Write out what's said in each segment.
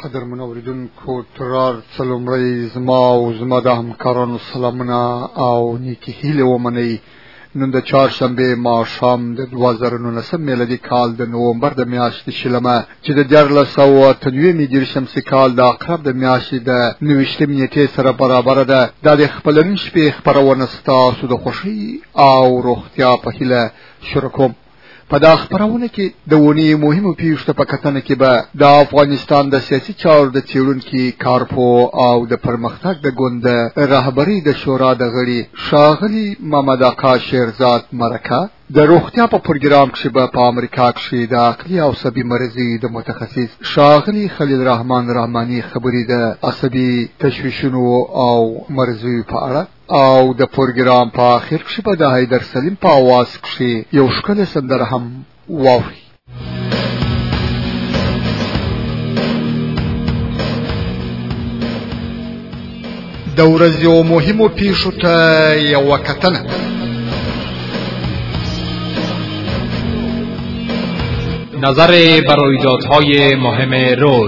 قدر منوریدونکو ترار څلومړی زما او زما د همکارانو سلامونه او نیکی هیله ومنئ. نن د چهارشنبې ماښام د 2019 میلادي کال د نومبر د میاشتې شلمه چې د 1493 میلادي شمسي کال د عقرب د میاشتې د 29 نیټې سره برابر ده. دا د خپلنۍ شپې خپرونه ستاسو د خوښۍ او روغتیا په هیله شروع کوم. په دا خبرونه کې د ونی مهمو پیښو په کتنه کې به د افغانستان د سیاسي چارو د څېړونکو کارپو او د پرمختګ د ګوند رهبری د شورا د غړي شاغلي محمد اکا شیرزاد مرکه د روغتیا په پروګرام کې به په امریکا کې د عقلي او عصبي مرضي د متخصص شاغلي خلیل الرحمن رحماني خبرې د عصبي تشویشونو او مرضي په اړه او د پروګرام په اخر کې به د حیدر سلیم په आवाज کې یو ښکلی سندره هم واوري. د ورځې یو مهمو پیښو ته یو کتنه. نظر بر رویدادهای مهم روز.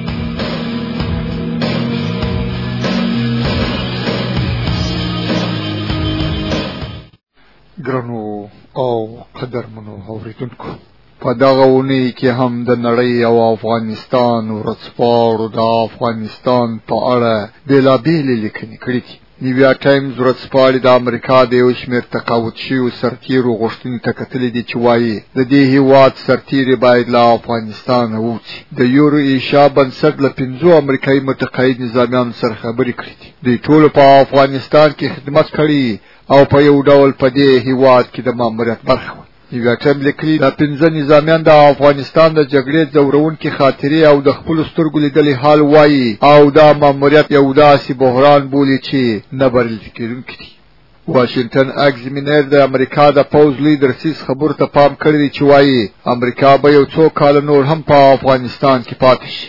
ګرانو او قدرمنو اوریدونکو، په دغه اونۍ کې هم د نړۍ او افغانستان ورځپاڼو د افغانستان په اړه بېلابېلې لیکنې کړي دي. نیویا ټایمز ورځپاڼې د امریکا د یو شمېر تقاعد شویو سرتیرو غوښتنې ته کتلې دي چې وایي د دې هېواد سرتیري باید له افغانستانه ووځي. د یورو ایشیا بنسټ له 5 امریکایي متقاعد نظامیانو سره خبرې کړې دي. دوی ټولو په افغانستان کې خدمت کړی او په یو ډول په دې هېواد کې د ماموریت برخه وه. نیویا ټایمز لیکلي دا 5 نظامیان د افغانستان د جګړې ځورونکې خاطرې او د خپلو سترګو لیدلې حال وایي او دا ماموریت یو داسې بحران بولي چې نه بلل کېدونکی دی. واشنگټن اګزامینر د امریکا د پوځ لوی درسیز خبرو ته پام کړی دی چې وایي امریکا به یو څو کاله نور هم په افغانستان کې پاتې شي.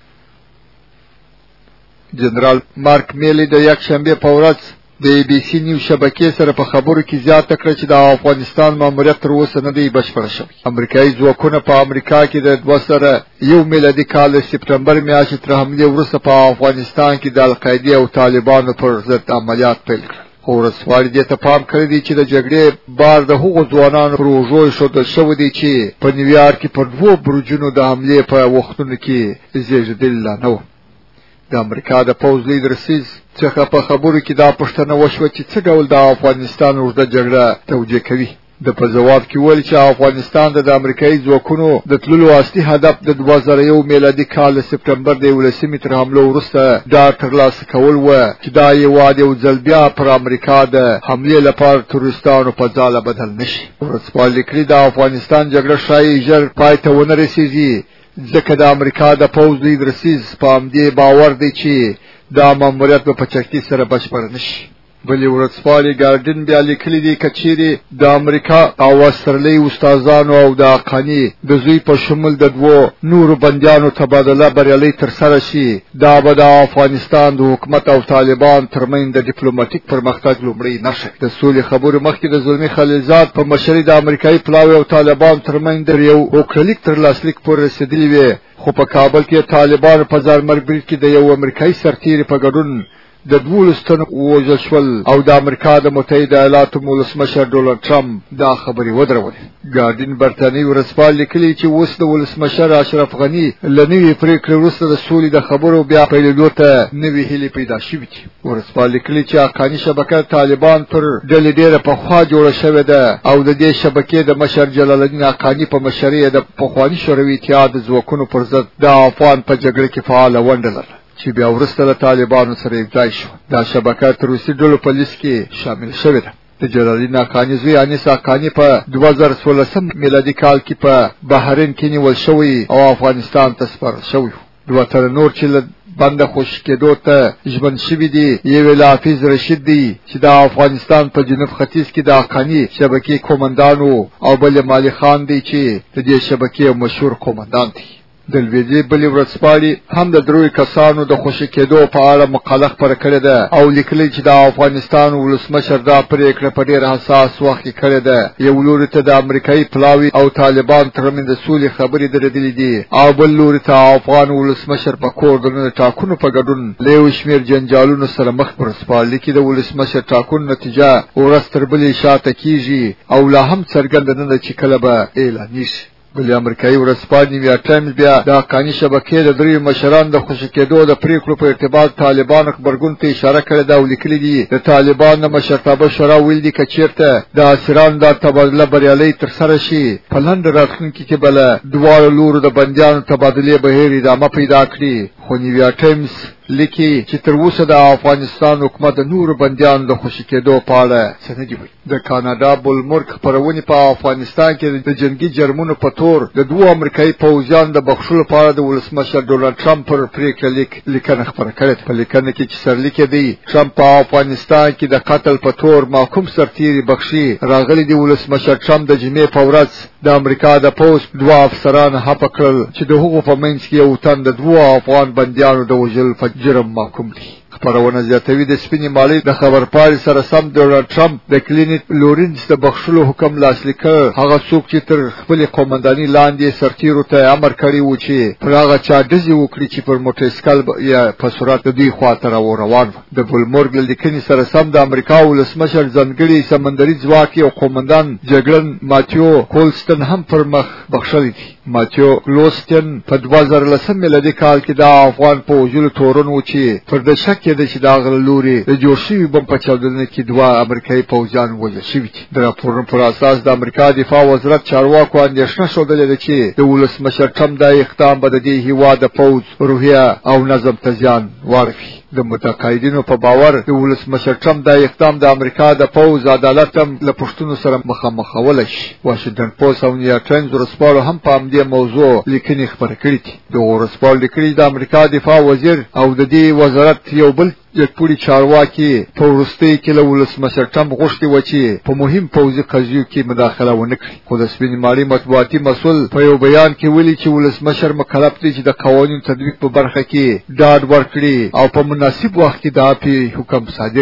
جنرال مارک میلی د یکشنبې په ورځ د ABC نیوز شبکې سره په خبرو کې زیاته کړه چې د افغانستان ماموریت تر اوسه نه دی بشپړ شوی. امریکایي ځواکونه په امریکا کې د 2001 میلادي کال د سپټمبر میاشتې تر حملې وروسته په افغانستان کې د القاعدې او طالبانو پر ضد عملیات پیل کړل. خو ورځپاڼې دې ته پام کړی دی چې د جګړې بار د هغو ځوانانو پر اوږو ایښودل شوی دی چې په نیویارک کې پر 2 برجونو د حملې په وختونو کې زیږېدلي لا نه وو. د امریکا د پوځ لوی درسیز څخه په خبرو کې دا پوښتنه وشوه چې څه ډول د افغانستان اوږده جګړه توجیه کوي. د په جواب کې ویل چې افغانستان د امریکایي ځواکونو د تللو اصلي هدف د 2001 میلادي کال د سپټمبر د 11 تر حملو وروسته دا ترلاسه کول و چې دا هېواد یو ځل بیا پر امریکا د حملې لپاره تروریستانو په ځاله بدل نشي. ورځپاڼې لیکلي د افغانستان جګړه ښایي ژر پای ته ونه رسېږي ځکه د امریکا د پوځ لوی درسیز په همدې باور دی چې دا ماموریت به په چټکۍ سره بشپړ نشي. بلې ورځپاڼې ګارډین بیا لیکلي دي که چیرې د امریکا او استرالۍ استادانو او د حقاني د زوی په شمول د 2 نورو بندیانو تبادله بریالۍ ترسره شي، دا به د افغانستان د حکومت او طالبان ترمنځ د ډیپلوماټیک پرمختګ لومړی نښه. د سولې خبرو مخکې د زلمي خلیلزاد په مشرۍ د امریکایي پلاوي او طالبان ترمنځ د یو اوکرلیک تر لاسلیک پورې رسېدلې وې، خو په کابل کې طالبانو په ځانمرګ برید کې د یو امریکایي سرتیري په ګډون د 12 تنو ووژل شول او د امریکا د متحده ایالاتو ولسمشر ډونالډ ټرمپ دا خبرې ودرولې. ګارډین برتانوي ورځپاڼې لیکلي چې اوس د ولسمشر اشرف غني له نوې پرېکړې وروسته د سولې د خبرو بیا پیلېدو ته نوې هیلې پیدا شوې دي. ورځپاڼې لیکلي چې حقاني شبکه طالبان پر ډلې ډېره پخوا جوړه شوې ده او د دې شبکې د مشر جلال الدین حقاني په مشرۍ د پخواني شوروي اتحاد د ځواکونو پر ضد د افغان په جګړه کې فعاله ونډه لرله چې بیا وروسته له طالبانو سره یوځای شو. دا شبکه تر روسي ډلو په لیست کې شامل شوې ده. د جلال الدین حقاني زوی انیس حقاني په 2016 میلادي کال کې په بحرین کې نیول شوی او افغانستان ته سپارل شوی. 2 تنه نور چې له بنده خوش کېدو ته ژوند شوي دي، یو حافظ رشید دی چې د افغانستان په جنوب ختیځ کې د حقاني شبکې کومندان او بل مالی خان دی چې د دې شبکې مشهور کومندان دی. د لویدي بلې ورځپاڼې هم د دروي کسانو د خوشي کېدو په اړه مقاله خپره کړې ده او لیکلي چې د افغانستان ولسمشر دا پریکړه په ډېر حساس وخت کې کړې ده. یو لوري ته د امریکایي پلاوي او طالبان ترمنځ د سولې خبرې درېدلې دي او بل لوري ته افغان ولسمشر په کور د ټاکنو په ګډون له یو شمېر جنجالونو سره مخ پر سپارل کې د ولسمشر ټاکنو نتیجه ورځ تر بلې شاته کیږي او لا هم څرګنده نه ده چې کله به اعلان شي. بل امریکایي ورځپاڼې ویا ټایمز بیا د حقاني شبکې د درې مشران د خوشي کېدو د پریکړو په ارتباط طالبان خبرګون ته اشاره کړې ده او لیکلي دي د طالبان د مشرتابه شورا ویل دي چې چیرته د اسیرانو د تبادله بریالي تر سره شي په لنډ راتلونکي کې بل دواړو لورو د بندیانو تبادله بهیر ادامه پیدا کړي. خو نیویا ټایمز لیکي چې تر اوسه د افغانستان حکومت د نور بندیانو د خوشي کېدو په اړه څه نه دی ویلي. د کاناډا بولمرک خبرونه په افغانستان کې د جنگي جرمونو په تور د دوه امریکایي پوځیانو د بخښلو په اړه د ولسمشر ډونالد ټرمپ پر پریکړه لیکنه خبره کړې. په لیکنه کې چې سرلیک دی ټرمپ په افغانستان کې د قتل په تور محکوم سرتیري بخښي راغلي دی. ولسمشر ټرمپ د جمعې په ورځ د امریکا د پوځ دوه افسران حق کړل چې د هغو په منځ کې یو تن د دوه افغان بندیانو د وژل په جرم محکوم دي. خبرونه زیاتوي د سپینې مالی د خبرپاړي سره سم ډونالد ټرمپ د کلینیک لورنس د بخښلو حکم لاسلیک کړ. هغه څوک چې تر خپل قومنداني لاندې سرتیرو ته امر کړی و چې پر هغه چا ډزې وکړي چې پر موټرسایکل یا په سرعت د دوی خواته روان و. د بولمورګ لیکنې سره سم د امریکا ولسمشر ځانګړي سمندري ځواک او قومندان جګړن ماتیو کولستن هم پر مخ بخښلي دي. ماتیو کولستن په 2010 میلادي کال کې د افغان په وژلو تورن و چې پر د شک کې د چې دا غلوري د جوړ شوی بم په چاودنه کې دوه امریکایي پوځیان وژل شوي دي. د راپورونو پر اساس د امریکا دفاع وزارت چارواکو اندېښنه ښودلې ده چې د ولسمشر ټرمپ دا اقدام به د دې هیواد د پوځ روحیه او نظم ته زیان واړوي. د متقاعدینو په باور د ولسمشر ټرمپ دا اقدام د امریکا د پوځ عدالت له پښتنو سره مخامخول شي. واشنگټن پوسټ او نیویارک ټایمز ورسپارو هم په همدې موضوع لیکنې خبرې کړې دي. د ورسپارو لیکلي د امریکا دفاع وزیر او د دې وزارت یو بل یکپوړي چارواکي په وروستي کې له ولسمشر ټرمپ غوښتي و چې په مهم پوځي قضیو کې مداخله ونه کړي. خو د سپینې مالی مطبوعاتي مسؤل په یو بیان کې ویلي چې ولسمشر مکلف دی چې د قوانینو تطبیق په برخه کې ډاډ ورکړي او په مناسب وخت کې د عافي حکم صادر.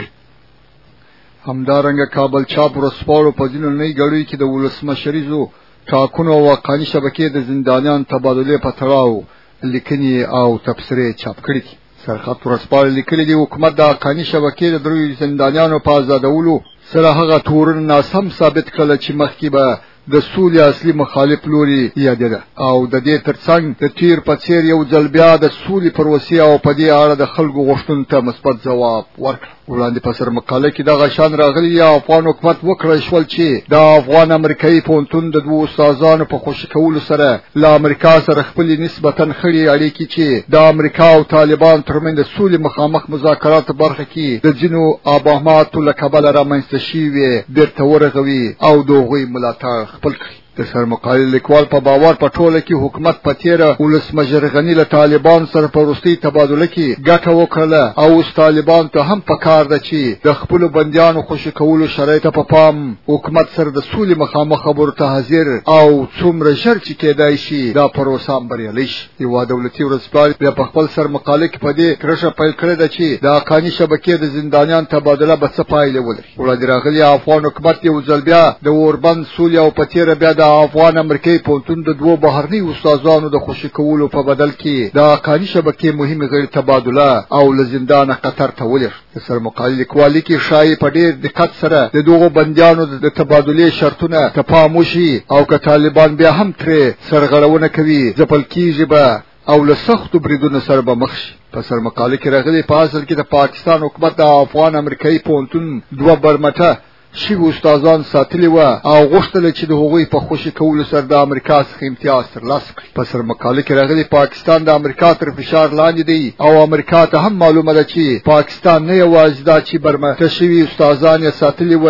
همدارنګه کابل چاپ ورسپارو په ځینو نه غړي کې د ولسمشریزو ټاکنو او قانوني شبکې د زندانیان تبادله په تړاو لیکنې او تبصرې چاپ کړي. سرخط ورسپارل لیکلي دی حکومت د قانوني شبکې د دروي زندانیانو په آزادولو سره هغه تورن ناسم ثابت کړل چې مخکې به د سولې اصلي مخالف لوري یادېده او د دې ترڅنګ د تیر په څیر یو ځل بیا د سولې پروسې او په دې اړه د خلکو غوښتنو ته مثبت ځواب ورکړ. وړاندې په سر مقاله کې دغه شان راغلی یا افغان حکومت وکړی شول چې د افغان امریکایي پونتون د دوه استادانو په خوشی کولو سره له امریکا سره خپل نسبتاً خړې اړیکې چې د امریکا او طالبان ترمنځ د سولې مخامخ مذاکرات برخه کې د ځینو ابهاماتو له کبله رامنځته شوي بیرته ورغوي او د هغوی ملاتړ خپل کړي. د سرمقاله لیکوال په باور په ټوله کې حکومت په تیره ولسمشر غنی له طالبان سره په وروستي تبادله کې ګټه وکړه او اوس طالبان ته هم پکار ده چې د خپل بندیانو خوشی کولو شرایط په پام حکومت سره د سولې مخامخ خبرو ته حاضر او څومره ژر چې کېدای شي دا پروسه بریالۍ شي. یو دولتي ورځپاڼه بیا په خپل سرمقاله کې په دې کرښه پیل کړې ده چې د قانوني شبکې د زندانیان تبادله به څه پایله ولري. وړاندې راغلي افغان حکومت یو ځل بیا د اوربند سولې او په تیره بیا د افغان امریکایي پونتون د دوه بهرني استادانو د خوشی کولو په بدل کې د قانوني شبکې مهمه غیر تبادله او لزندان قطر ته ولر. د سرمقاله لیکوالي کې شایع په ډېر دقت سره د دوه بندیانو د تبادله شرطونه تفاهم وشي او که طالبان بیا هم ترې سرغړونه کوي ځپل کیږي به او له سختو بریدونو سره به مخ شي. په سرمقاله کې راغلي په اصل کې د پاکستان حکومت د افغان امریکایي پونتون دوه برمټه شي استادان ساتلی و او غوښتل چې د هغوی په خوشی کولو سره د امریکا څخه امتیاز ترلاسه کړي. په سرمقاله کې راغلي پاکستان د امریکا تر فشار لاندې دی او امریکا ته هم معلومه ده چې پاکستان نه یوازې دا چې برمته شوي استادان یې ساتلی و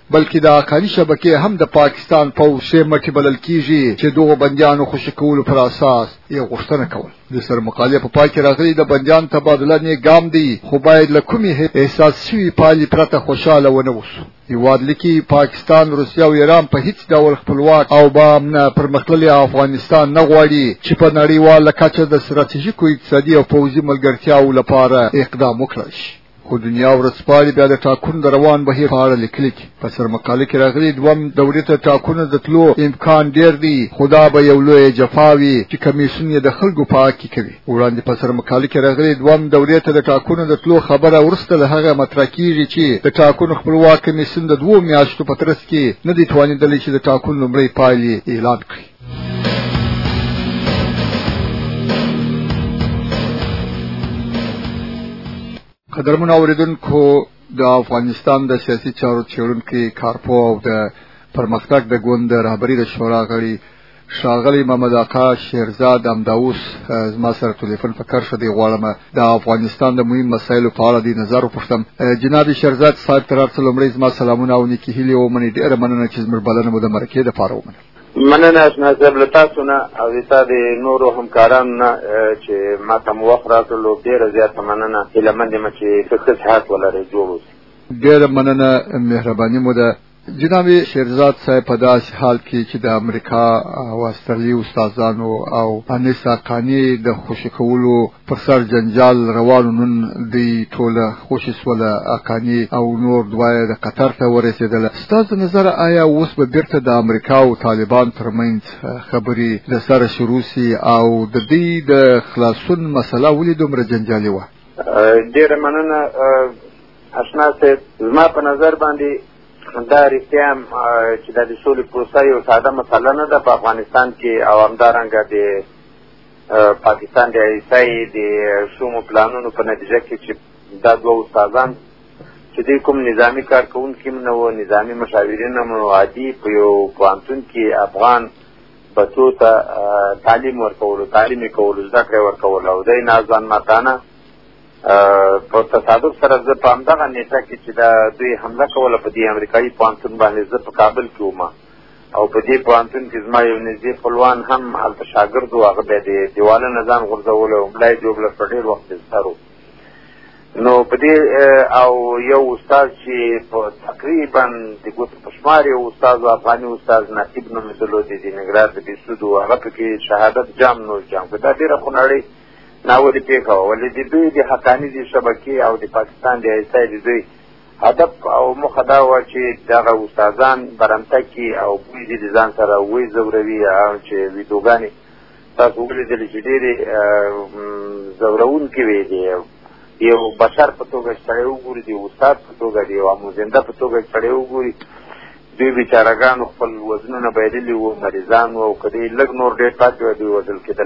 بلکې د اقانی شبکې هم د پاکستان پوځ مټي بلل کیږي چې دوه بنديانو خوشی کولو پر اساس یو غوښتنه کول. د سر مقاله په پای کې راغلي د بنديان تبادله نه ګام دی، خو باید لکومي احساس شوی پالي پرته خوشاله ونه وسو. یواد لکی پاکستان، روسیا او ایران په هیڅ ډول خپلواک او بامنه پرمختللي افغانستان نه غواړي چې په نړیواله کچه د ستراتیژیکو اقتصادي او پوځي ملګرتیاو لپاره اقدام وکړي. خو دنیا ورځپاڼې بیا د ټاکنو د روان بهیر په اړه لیکلي دي. په سر مقاله کې راغلي دوم دورې ته ټاکنو د تلو امکان ډیر دی، خدا به یو لوی جفاوي چې کمیسیون یې د خلکو په حق کې کوي. وړاندې په سر مقاله کې راغلي دوم دورې ته د ټاکنو د تلو خبره ورسته له هغه مطرح کیږي چې د ټاکنو خپلواک کمیسیون د 2 میاشتو په ترڅ کې نه دی توانیدلی چې د ټاکنو لومړی پایلې اعلان کړي. قدرمن اوریدونکو، د افغانستان د سیاسي چارو څېړونکي کارپو او د پرمختګ د ګوند رهبري د شورا غړي ښاغلی محمد آقا شیرزاد امداوس زما سره ټلیفون په کار شدی. غواړم د افغانستان د مهم مسایلو په اړه د نظر وپوښتم. جناب شیرزاد صاحب تر څو لومړی زما سلامونه او نیکی هیلې ومنئ. ډېره مننه چې زموږ بلنه مو د مرکې دپاره ومنله. مننه اشنا له تاسو نه او د نورو همکارانو نه چې ما ته مو وخت راکړلو. ډېره زیاته مننه. هیله مند یم چې ښه صحت ولرئ. جوړ اوسئ. ډېره مننه، مهرباني مو ده. جناب شیرزاد صاحب په داسې حال کې چې د امریکا او استرالیا استادانو او انیس حقانی د خوشی کولو پر سر جنجال روانو، نن دی ټوله خوشی سوله حقانی او نور دوه د قطر ته ورسېدل. ستاسو نظر آیا اوس به بیرته د امریکا او طالبان ترمنځ خبرې د سره شروع سي او د دې د خلاصون مسله ولې دومره جنجالي وه؟ ډېره مننه اشنا صاحب. زما په نظر باندې دا رښتیا چې د سولې پروسه یو ساده مسله نه ده په افغانستان کې او همدارنګه د پاکستان د عیسائی د شومو پلانونو په نتیجه کې چې دا دوه استادان چې دوی کوم نظامي کارکوونکي هم نه وو، نظامي مشاورین هم نو، عادي په یو پوهنتون کې افغان بچو ته تعلیم ورکولو، تعلیم یې کولو، زده کړې ورکول او دی ناځوان ماتانه په تصادف سره زه په همدغه نیټه کې چې دا دوی حمله کوله په دې امریکایي پوهنتون باندې، زه په کابل کې وم او په دې پوهنتون کې زما یو نږدې خپلوان هم هلته شاګرد و. هغه بیا د دیواله نه ځان غورځولی و، ملا یې جوړله په ډېر وخت سر و. نو په دې او یو استاد چې په تقریبا د ګوتو په شمار یو استاد و، افغاني استاد نصیب نومېدلو، د ننګرهار د بېسود و، هغه پکې شهادت جام نور جام کړ. دا ډېره خونړۍ ناولې پیښه وه. ولې د دوی د حقاني د شبکې او د پاکستان د عیسائی د دوی هدف او موخه دا وه چې دغه استادان برمته کړي او بوی دې د ځان سره وی ځوروي او چې ویډیوګانې تاسو ولیدلې چې ډېرې ځوروونکې وې. د یو بشر په توګه سړی وګوري، د استاد په توګه، د یو آموزنده په توګه سړی وګوري. دوی بیچارهګانو خپل وزنونه بایللي وو، مریضان وو او که دوی لږ نور ډېر پاتې وه دوی وژل کېدل.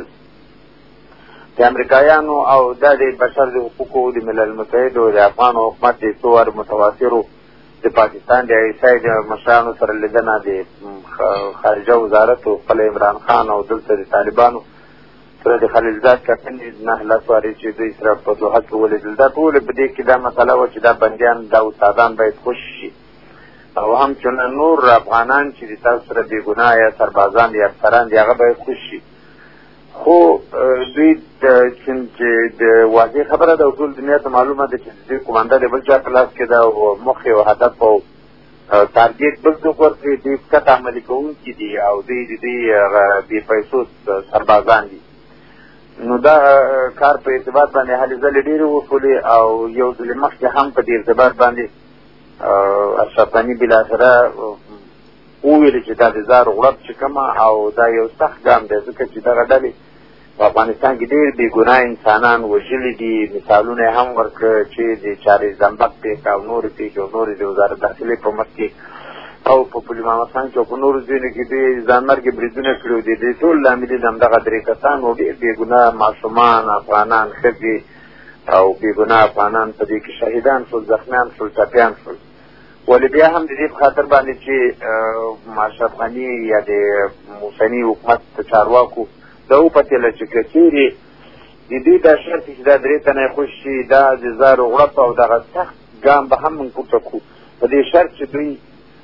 د امریکایانو او دا د بشر د حقوقو د ملل متحد او د افغان حکومت د څو وار متواترو د پاکستان د عیسائی د مشرانو سره لیدنه، د خارجه وزارت او خپل عمران خان او دلته د طالبانو سره د خلیلزاد کتنې 9 لس وارې چې دوی سره په دوحه کې ولیدل. دا ټولې په دې کې دا مسله وه چې دا بندیان، دا استادان باید خوش شي او همچنان نور افغانان چې د تاسو سره بېګناه یا سربازان دي، افسران دي، هغه باید خوش شي. خو دوی چې د واضح خبره ده او ټول دنیا ته معلومه ده چې دوی کومانده د بل چا په لاس کې ده او موخې او هدف او تارګیټ بل څوک ورکړي. دوی فقط عملي کوونکي دي او دوی د دوی بې پیسو سربازان دي. نو دا کار په ارتباط باندې هلې ځلې ډېرې وشولې او یو ځلې مخکې هم په دې ارتباط باندې اشرف غني بالاخره وویل چې دا د زار غړپ چې کومه او دا یو سخت ګام دی، ځکه چې دغه ډلې په افغانستان کې ډېر بېګناه انسانان وژلي دي. مثالونه یې هم ورکړه چې د چارې زمبق پېښه او نورې پېښې او نورې د وزارت داخلې په مخ کې او په پل محمد کې او په نورو ځایونو کې دوی ځانمرګي بریدونه کړي دي. د ټول لاملین همدغه 3 کسان و، ډېر بېګناه ماشومان افغانان، ښځې او بېګناه افغانان په دې کې شهیدان شول، زخمیان شول، ټپیان شول. ولې بیا هم د دې په خاطر باندې چې اشرف غني یا د اوسني حکومت چارواکو دا وپتېله چې که چېرې د دوی دا شرط چې دا 3 تنه خوش شي، دا د زارو غړپ او دغه سخت ګام به هم موږ پورته کړو په دې شرط چې دوی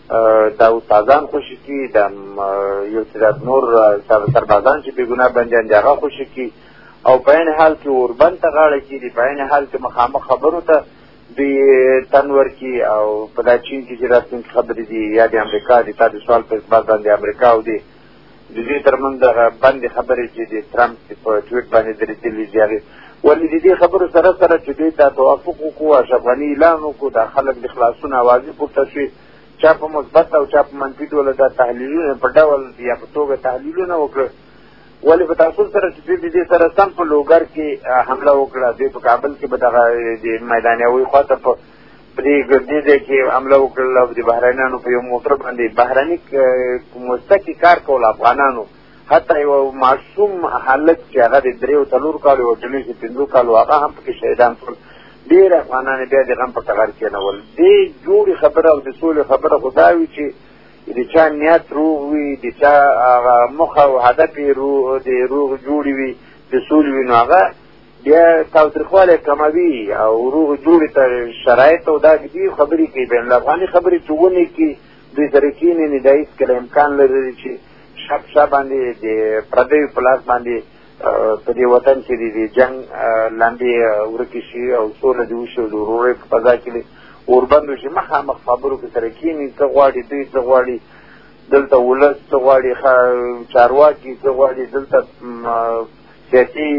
دا استادان خوشي کی، دا یو څه نور سربازان چې بې ګناه بندیان دي هغه خوشي کی، او په عین حال کې اوربند ته غاړه کېږدي، په عین حال کې مخامخ خبرو ته دوی تن ورکړي، او په دا چین کې چې راتلونکي خبرې دي یا د امریکا دي، تا د سوال په اثبات باندې امریکا او د دوی ترمنځ دغه بندې خبرې چې د ټرمپ په ټویټ باندې درېدلي دي هغې ولې د دې خبرو سره سره چې دوی ته توافق وکړو، اشرف غني اعلان وکړو، دا خلک د خلاصون اوازې پورته شوې، چا په مثبت او چا په منفي ډول دا تحلیلونه په ډول یا په توګه تحلیلونه وکړه. ولې په تاسو سره چې دوی د دې سره سم په لوګر کې حمله وکړه، دوی په کابل کې به دغه د میدان یوې خواته په دې ګردې ځای کې حمله وکړله، د بهرنیانو په یو موټر باندې بهرني مستقي کار کول افغانانو، حتی یو معصوم هلک چې هغه د 3-4 کالو او جنۍ چې 5 کالو هغه هم پکې شهیدان شول، ډېر افغانان بیا د غم په ټغر کېنول. دې جوړې خبره او د سولې خبره خو دا وي چې د چا نیت روغ وي، د چا موخه او هدف یې روغ جوړې وي، د سولې وي، نو هغه بیا تاوتریخوالی کموي او روغ جوړې ته شرایط او دا دې خبرې کوي. بین الافغاني خبرې چې ونې کې دوی سره کېني نه دا هېڅکله امکان لري چې شا باندې د پردیو په لاس باندې په دې وطن کې د جنګ لاندې ورکې شي او سوله دې وشي او د ورورۍ په فضا کې اوربند وشي. مخامخ خبرو کې سره کېني، څه غواړي دوی، څه غواړي دلته ولس، څه غواړي چارواکي، څه غواړي دلته سیاسي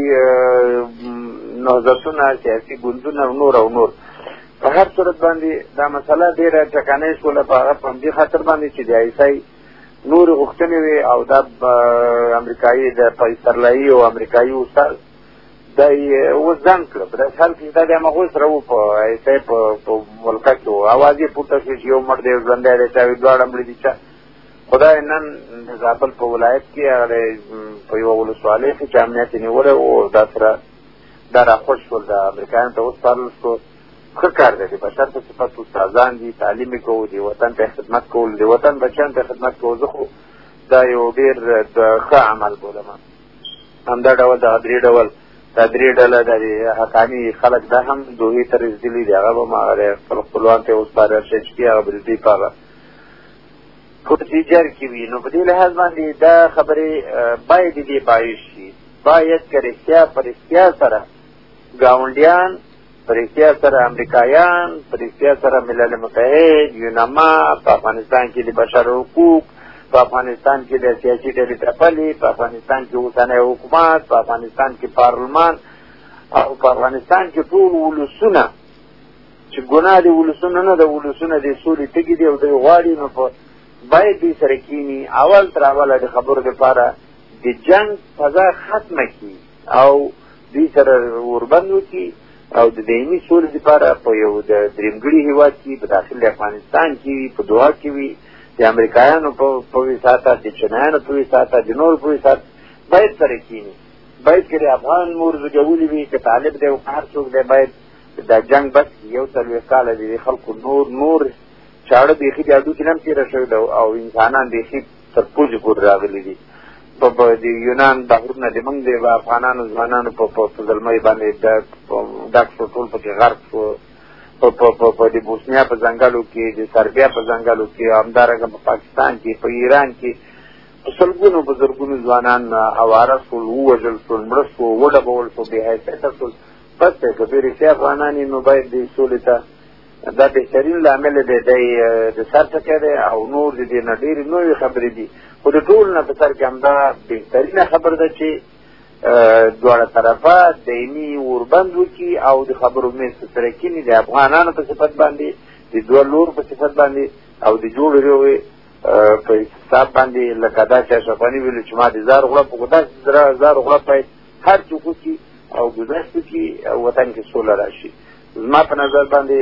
نهضتونه، سیاسي ګوندونه او نور. په هر صورت باندې دا مسله ډېره ټکنۍ شوله په هغه په همدې خاطر باندې چې د عیسی نورې غوښتنې وې او دا امریکایي د پاکستاني او امریکایي استاد دا یې اوس ځنډ کړه. په داسې حال کې دا د همغوی سره و په عیسی په ملکه کې و، اواز یې پورته شوې چې یو مړ دی، یو ژوندی دی، چا وي دواړه مړي دي. چا خدای نن د زابل په ولایت کې هغه په یوه ولسوالۍ کې چې امنیت یې نیولی و، دا سره دا راخوش شول، د امریکایانو ته وسپارل شو. ښه کار دی، د بشر په صفت استادان دي، تعلیم یې کوو، د وطن ته خدمت کول، د وطن بچیانو ته خدمت کوو. زه خو دا یو ډېر ښه عمل بولم. همدا ډول دغه دا درې ډله د حقاني خلک دا هم دوحې ته رسېدلي دي، هغه به م هغه خپل خپلوانو ته وسپارل شي چې هغه به د دوی په هغه پروسیجر کې وي. نو په دې لحاظ باندې دا خبرې باید دې پایښت شي، باید که رښتیا په رښتیا سره ګاونډیان، په رښتیا سره امریکایان، په رښتیا سره ملل متحد، یونما، په افغانستان کې د بشر حقوق، په افغانستان کې د سیاسي ډلې تپلې، په افغانستان کې اوسنی حکومت، په افغانستان کې پارلمان او په افغانستان کې ټول ولسونه چې ګناه د ولسونه نه د ولسونه د سولې تږي دي او دوی غواړي، نو په باید دوی سره کښېني، اول تر اوله د خبرو دپاره د جنګ فضا ختمه کړي او دوی سره اوربند وکړي او د دایمي سولې دپاره په یو د درېمګړي هېواد کې په داخل د افغانستان کې وي، په دوحه کې وي، د امریکایانو په وساطت، د چینایانو په وساطت، د نورو په وساطت باید سره کښېني. باید که د افغان مور زوږولي وي، که طالب دی او که هر څوک دی، باید دا جنګ بس یو 40 کاله د خلکو نور چاړه بیخي د هډوکي نه هم تېره شوې ده او انسانان بیخي تر پوزې پورې راغلي دي. د یونان بحرونه د موږ د افغانانو ځوانانو په زلمۍ باندې ډک شو، ټول پکې غرق شو. په د بوسنیا په ځنګلو کې، د سربیا په ځنګلو کې، همدارنګه په پاکستان کې، په ایران کې په سلګونو بزرګونو ځوانان اواره شول، ووژل شول، مړه شو، وډبول شو، بې حیثیته شول. بس دی که دوی رښتیا افغانان یې، نو باید د سولې ته دا بهترین لامل دی، دی د سر ټکی دی او نور د دې نه ډېرې نوې خبرې دي. خو د ټول نه په سر کې همدا بهترینه خبره ده چې دواړه طرفه دایمي اوربند وکړي او د خبرو میز په سره کښېني، د افغانانو په صفت باندې، د دوه لور په صفت باندې او د جوړې روغې په حساب باندې، لکه دا چې اشرف غني ویلو چې ما د زار غړپ خو داسې زار غړپ باید هر څوک وکړي او ګذشت وکړي او وطن کې سوله راشي. زما په نظر باندې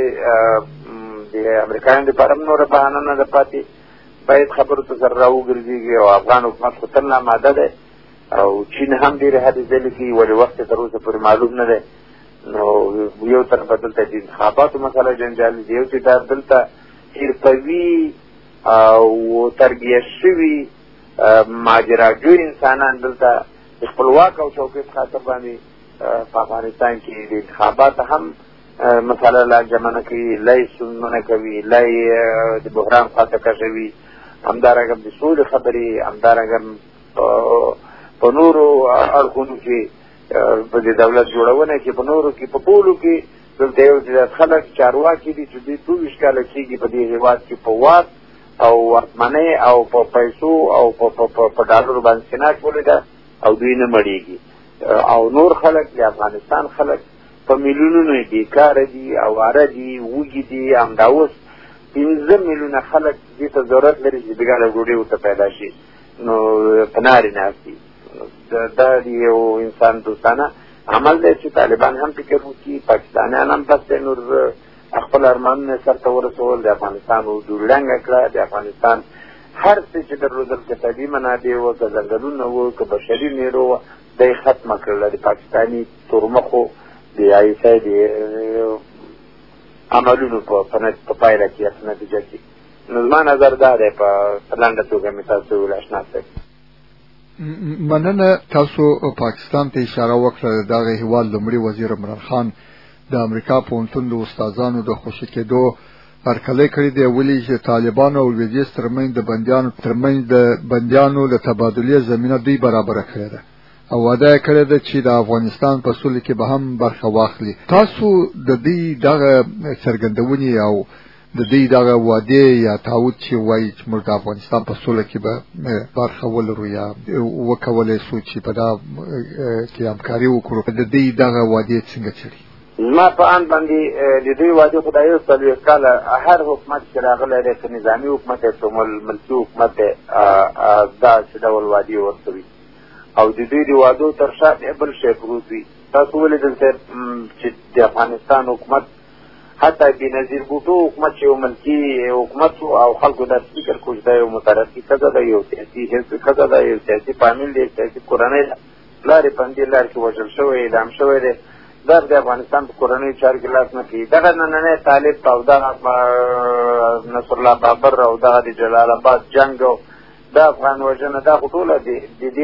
د امریکایانو دپاره هم نوره بهانه نه ده پاتې، باید خبرو ته سره راوګرځېږي او افغان حکومت خو تل ناماده دی او چین هم ډېرې هلې ځلې کوي، ولې وخت یې تر اوسه پورې معلوم نه دی. نو یو طرفه دلته د انتخاباتو مسله جنجالي دی، یو چې دا دلته حرفوي او تربیه شوي ماجراجوي انسانان دلته د خپلواک او چوکۍ په خاطر باندې په افغانستان کې د انتخابات هم مساله لا جمع نه کوي، لای سنونه کوي، لای د بحران خواته کشوي، همدارنګه د سولې خبرې، همدارنګه په نورو اړخونو کې په د دولت جوړونه کې، په نورو کې، په ټولو کې دلته یو خلک چارواکي دي چې دوی 22 کاله کېږي په دې هېواد کې په واک او واکمنۍ او په پیسو او په ډالرو باندې سینه کولې ده او دوی نه مړېږي. او نور خلک د افغانستان خلک په میلیونونو بیکاره دي، اواره دي، وږي دي. همدا اوس 15 میلیونه خلک دې ته ضرورت لري چې بېګاله ډوډۍ ورته پیدا شي، نو په نارې ناست دي. دا یو انسان دوستانه عمل دی چې طالبان هم فکر وکړي، پاکستانیان هم بس نور خپل ارمانونه سرته ورسول، د افغانستان وجود ړنګه کړه، د افغانستان هر څه چې درلودل، که طبیعي منابع وه، که ځنګلونه وه، که بشري نیرو وه، دی ختمه کړله. د پاکستاني تورمخو د عیسی د عملونو په پایله کې نتیجه کې. نو زما نظر دا دی په لنډه توګه مې تاسو وویل اشنا صاحب. مننه. تاسو پاکستان ته اشاره وکړه. دغه هیواد لومړي وزیر عمران خان د امریکا پوهنتون د استادانو د خوشي کېدو هرکلی کړی دی، ولې چې طالبانو او لویدیځ ترمنځ د بندیانو د تبادلې زمینه دوی برابره کړې ده او وعده کړې ده چې د افغانستان په سولې کې به هم برخه واخلي. تاسو د دې دغه څرګندونې او د دې دغه وعده یا تعهد چې وایي چې موږ د افغانستان په سوله کې به برخه ولرو یا وکولای شو چې په دا کې همکاري وکړو، د دې دغه وعده څنګه چړي؟ زما په آن باندې د دوی وعده خدای یو 40 کاله هر حکومت چې راغلی دی، که نظامي حکومت دی، که ملکي حکومت دی، داسې ډول وعدې ورکوي او د دوی د وعدو تر شا بل شی پروت وي. تاسو ولیدل چې د افغانستان حکومت حتی بېنظیر بوټو حکومت چې یو ملکي حکومت او خلکو دا فکر کوي چې دا یو مترقي ښځه ده، یو سیاسي حزب ښځه ده، یو سیاسي فامیل دی، سیاسي کورنۍ ده، پلار یې په همدې لار کې وژل شوی، اعدام شوی دی. دا د افغانستان په کورنیو چارو کې لاس نه کوي. دغه نننی طالب او دغه نصرالله بابر او دغه د جلال آباد جنګ او دا افغان وژنه دا خو ټوله د دې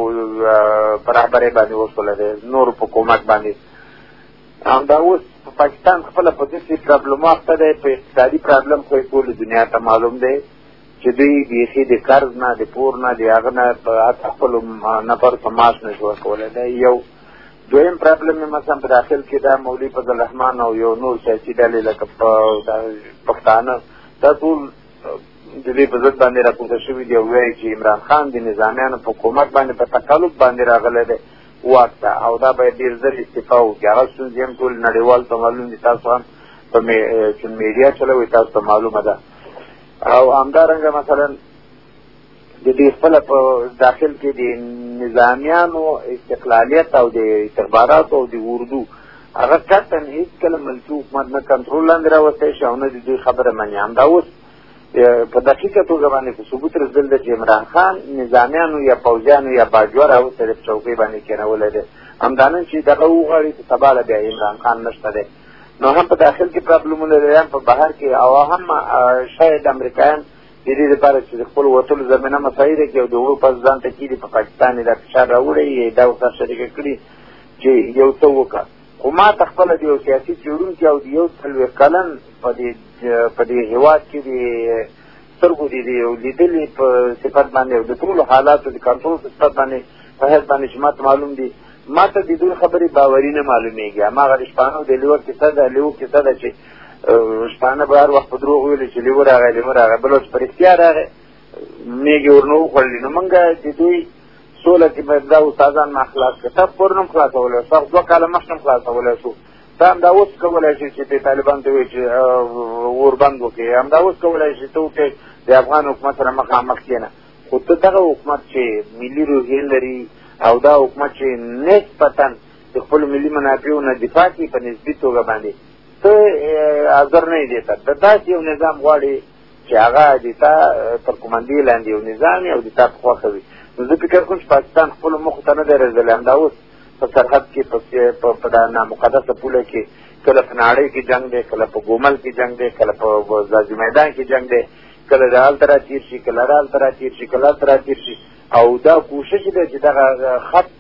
په رهبرۍ باندې وشوله دی، نورو په کومک باندې. همدا اوس په پاکستان خپله په داسې پرابلمو اخته دی، په اقتصادي پرابلم خو یې ټولې دنیا ته معلوم دی چې دوی بیخي د قرض نه، د پور نه، د هغه نه حتی خپلو نفر په معاش نه شي ورکولی دی. یو دویم پرابلم یې مثلا په داخل کې دا مولوي فضل الرحمن او یو نور سیاسي ډلې لکه پښتانه دا ټول د دې په ضد باندې راپورته شوي دي او وایي چې عمران خان د نظامیانو په حکومت باندې په تکلف باندې راغلی دی واک ته او دا باید ډېر زر استعفا وکړي. هغه ستونزې هم ټول نړیوال ته معلوم دي، تاسو هم په میډیا چلوئ، تاسو ته معلومه ده. او همدارنګه مثلا د دې خپله په داخل کې د نظامیانو استقلالیت او د استخباراتو او د اردو هغه قطعا هېڅکله ملکي حکومت نه کنټرول لاندې راوستی شي او نه د دوی خبره مني. همدا اوس په دقیقه توګه باندې په ثبوت رسېدل ده چې عمران خان نظامیانو یا پوځیانو یا باجوه راوستی په چوکۍ باندې کېنولی دی. همدا نن چې دغه وغواړي چې سبا له بیا عمران خان نشته دی. نو هم په داخل کې پرابلمونه لري، هم په بهر کې، او هم شاید امریکایان د دې لپاره چې د خپل وتلو زمینه مساعده کړي او د هغو پس ځان ته کېږي په پاکستان یې دا فشار راوړی، دا ورته شریکه کړي چې یو څه وکړه. خو ما ته خپله د یو سیاسي څېړونکي او د یو 40 کلن په دې هېواد کې د سترګو د لیدلې په صفت باندې او د ټولو حالاتو د کنټرول په صفت باندې په حیث باندې چې ما ته معلوم دي، ما ته د دوی خبرې باوري نه معلومېږي. هماغه د شپانو د لیوه کیسه ده، لیوه کیسه ده چې شپانه به هر وخت په دروغ ویلي چې لیوه راغی، لیوه راغی، بل اوس په رښتیا راغی، مېږې ورنه وخوړلې. نو موږ د دوی سوله کې باید دا استادان ما خلاص کړه، تا پورې هم خلاصولی شو، 2 کاله مخکې هم خلاصولی شو. ته همدا اوس کولی شي چې د طالبان ته وایي چې اور بند وکړي، همدا اوس کولی شي ته وکړې د افغان حکومت سره مخامخ کښېنه. خو ته دغه حکومت چې ملي روحیې لري او دا حکومت چې نسبتا د خپلو ملي منافعو نه دفاع کوي په نسبي توګه باندې، ته حاضر نه یې دې ته. د داسې یو نظام غواړي چې هغه د تا تر قومندې لاندې یو نظام وي او د تا په خوښه وي. نو زه فکر کوم چې پاکستان خپلو موخو ته نه دی رسېدلی. همدا اوس په سرحد کې په دا نامقدسه پوله کې کله په ناړۍ کې جنګ دی، کله په ګومل کې جنګ دی، کله په غازي میدان کې جنګ دی، کله د هلته را تېر شي، کله هلته را تېر شي، کله هلته را تېر شي. او دا کوشش دی چې دغه خط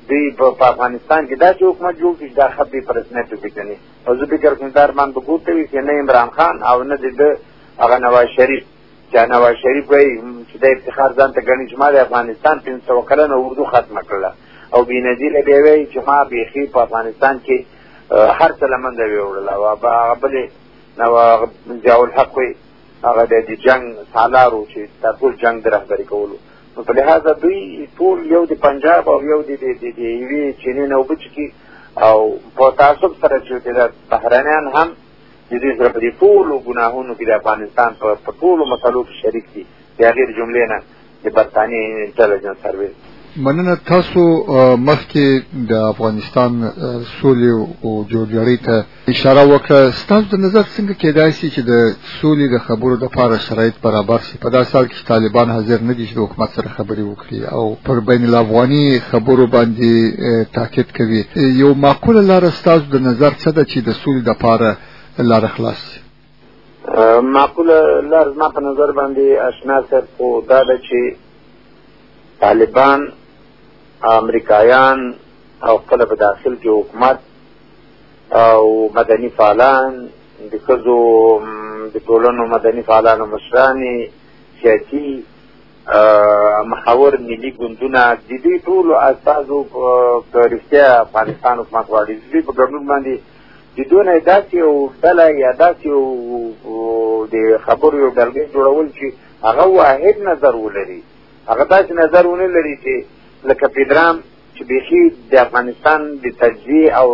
دوی په افغانستان کې داسې حکومت جوړ کړي دا خبرې په رسمیت وکړي او زه فکر کوم دا ارمان به پورته وي چې نه عمران خان او نه د هغه نواز شریف چې نواز شریف وایي چې د افتخار ځان ته ګڼي چې ما د افغانستان 500 کلنه اردو ختمه کړله او بېنظیره بیا وایي چې ما بیخي په افغانستان کې هر څه له منځه ویوړله او هغه بلې ضیاءالحق وایي هغه د جنګ سالار و چې دا ټول جنګ د رهبري کولو نو په لحاظه دوی ټول یو د پنجاب او یو د یوې چینې نه اوبه څښي او په تعصب سره چې د بهرنیان هم د دوی سره په دې ټولو ګناهونو کې د افغانستان په ټولو مسلو کې شریک دي د هغې د جملې نه د برطانیې انټلیجنس سروس. مننه. تاسو مخکې د افغانستان سولې او جوړجاړۍ ته اشاره وکړه. ستاسو د نظر څنګه کېدای شي چې د سولې د خبرو دپاره شرایط برابر شي؟ په داسې حال کې چې طالبان حاضر نه دي چې د حکومت سره خبرې وکړي او پر بین الافغاني خبرو باندې تاکید کوي. یو معقوله لاره ستاسو د نظر څه ده چې د سولې دپاره لاره خلاص شي؟ معقوله لاره زما په نظر باندې اشنا صاحب خو دا ده چې طالبان امریکایان او خپل په داخل کې حکومت او مدني فعالان د ښځو د ټولنو مدني فعالانو مشرانې سیاسي محاور ملي ګوندونه د دې ټولو استازو په رښتیا افغانستان حکومت غواړي د دوی په ګډون باندې د دونه داسې یو ډله یا داسې یو د خبرو یو ډلګۍ جوړول چې هغه واحد نظر ولري هغه داسې نظر ونه لري چې لکه فدرام چې بیخي د افغانستان د تجزیه او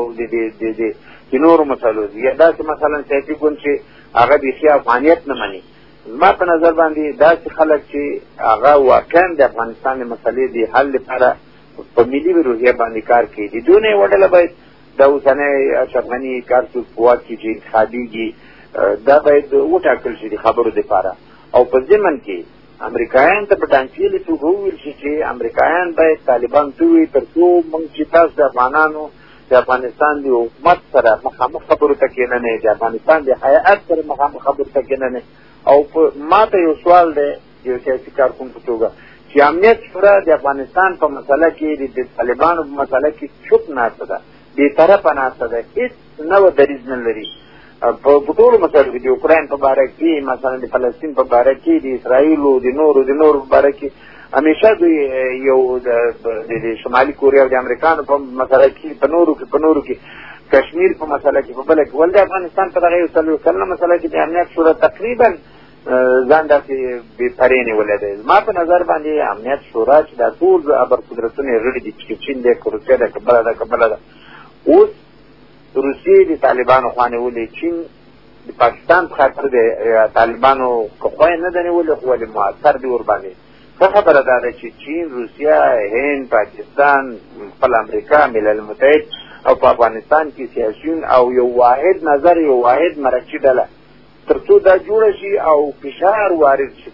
د نورو مسلو یا داسې مثلا سیاسي ګوند چې هغه بیخي افغانیت نه مني. زما په نظر باندې داسې خلک چې هغه واقعا د افغانستان د مسلې د حل لپاره په ملي روحیه باندې کار کوي. د دونه یوه ډله باید د اوسنی اشرف غني کارتوس په واک کې چې انتخابېږي دا باید وټاکل شي د خبرو دپاره او په ضمن کې امریکایان ته په ټانچېلې توګه وویل شي چې امریکایان باید طالبان ته ووایي تر څو موږ چې تاسو د افغانانو د افغانستان د حکومت سره مخامخ خبرو ته کېننئ د افغانستان د هیئت سره مخامخ خبرو ته کېننئ او ما ته یو سوال دی یو سیاسي کارکون په توګه چې امنیت شورا د افغانستان په مسله کې د طالبانو په مسله کې چوپ ناسته ده بې طرفه ناسته ده هېڅ نوی دریځ نه لري په ټولو مسایلو کې د اوکراین په باره کې مثلا د فلسطین په باره کې د اسرائیلو د نورو په باره کې همیشه دوی یو د شمالي کوریا او د امریکانو په مسله کې په نورو کې کشمیر په مسله کې په بله کې ول د افغانستان په دغه یو څلور کلنه مسله کې د امنیت شورا تقریبا ځان داسې بې پرې نیولی دی. زما په نظر باندې امنیت شورا چې دا ټول ابرقدرتونه یې غړي دي چې چین دی که روسیه ده که بله ده اوس روسیې د طالبانو خوا نیولې چین د پاکستان په خاطر د طالبانو که خوا یې نه ده نیولې خو ولې مؤثر دي ورباندې. ښه خبره دا ده چې چین روسیه هند پاکستان خپل امریکا ملل متحد او په افغانستان کې سیاسیون او یو واحد نظر یو واحد مرکچي ډله تر څو دا جوړه شي او فشار وارد شي